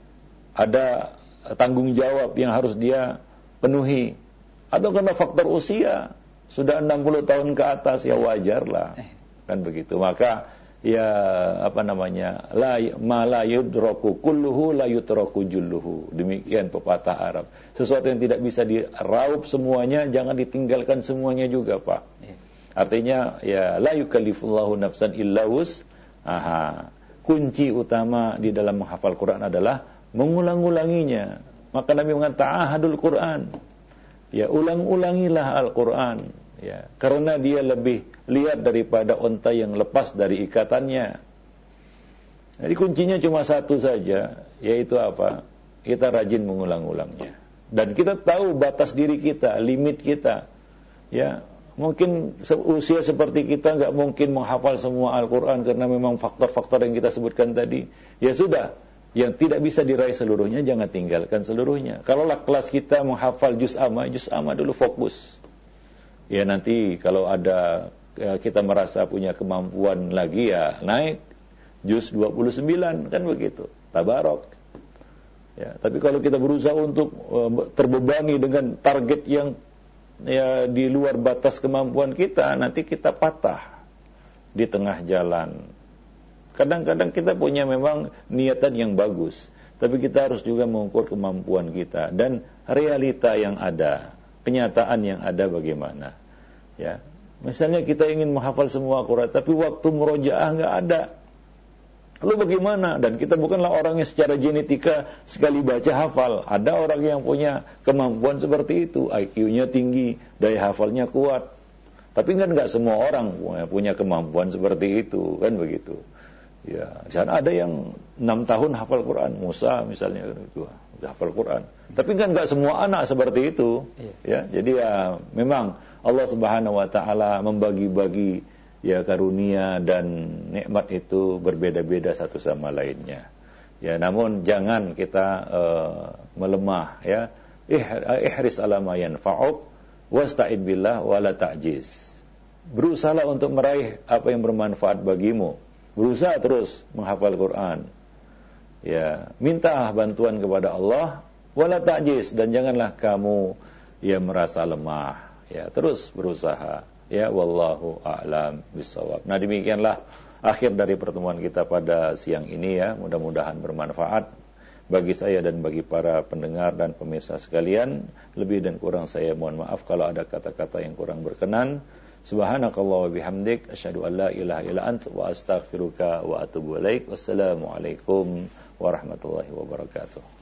S1: ada tanggung jawab yang harus dia penuhi. Atau karena faktor usia, sudah enam puluh tahun ke atas, ya wajarlah. Kan begitu. Maka ya apa namanya? La ma la yudraku kulluhu la yutraku julluhu. Demikian pepatah Arab. Sesuatu yang tidak bisa diraup semuanya, jangan ditinggalkan semuanya juga, Pak. Artinya ya la yukallifullahu nafsan illa wus. Aha. Kunci utama di dalam menghafal Quran adalah mengulang-ulanginya. Maka Nabi mengatakan ta'ahadul Quran. Ya, ulang-ulangilah Al-Quran. Ya, karena dia lebih lihat daripada onta yang lepas dari ikatannya. Jadi kuncinya cuma satu saja, yaitu apa? Kita rajin mengulang-ulangnya. Dan kita tahu batas diri kita, limit kita. Ya, mungkin usia seperti kita nggak mungkin menghafal semua Al-Quran karena memang faktor-faktor yang kita sebutkan tadi. Ya sudah, yang tidak bisa diraih seluruhnya jangan tinggalkan seluruhnya. Kalaulah kelas kita menghafal juz amma, juz amma dulu fokus. Ya nanti kalau ada ya, kita merasa punya kemampuan lagi ya naik juz dua puluh sembilan, kan begitu. Tabarok. Ya, tapi kalau kita berusaha untuk uh, terbebani dengan target yang ya di luar batas kemampuan kita, nanti kita patah di tengah jalan. Kadang-kadang kita punya memang niatan yang bagus, tapi kita harus juga mengukur kemampuan kita dan realita yang ada, kenyataan yang ada bagaimana. Ya, misalnya kita ingin menghafal semua Al-Quran, tapi waktu murojaah nggak ada. Lalu bagaimana? Dan kita bukanlah orang yang secara genetika sekali baca hafal. Ada orang yang punya kemampuan seperti itu, I Q-nya tinggi, daya hafalnya kuat. Tapi kan nggak semua orang punya kemampuan seperti itu, kan begitu. Ya, sana ada yang enam tahun hafal Quran, Musa misalnya itu hafal Quran. Tapi kan nggak semua anak seperti itu. Ya, jadi ya memang Allah Subhanahu wa taala membagi-bagi ya karunia dan nikmat itu berbeda-beda satu sama lainnya. Ya, namun jangan kita uh, melemah ya. Ihris ala ma yanfa'uk wasta'id billah wala ta'jiz. Berusahalah untuk meraih apa yang bermanfaat bagimu. Berusaha terus menghafal Quran. Ya, minta bantuan kepada Allah wala ta'jiz, dan janganlah kamu ya merasa lemah. Ya, terus berusaha. Ya, wallahu a'lam bissawab. Nah, demikianlah akhir dari pertemuan kita pada siang ini ya. Mudah-mudahan bermanfaat bagi saya dan bagi para pendengar dan pemirsa sekalian. Lebih dan kurang saya mohon maaf kalau ada kata-kata yang kurang berkenan. Subhanakallah wa bihamdik, asyhadu an la ilaha illa anta wa astaghfiruka wa atubu ilaik. Wassalamualaikum warahmatullahi wabarakatuh.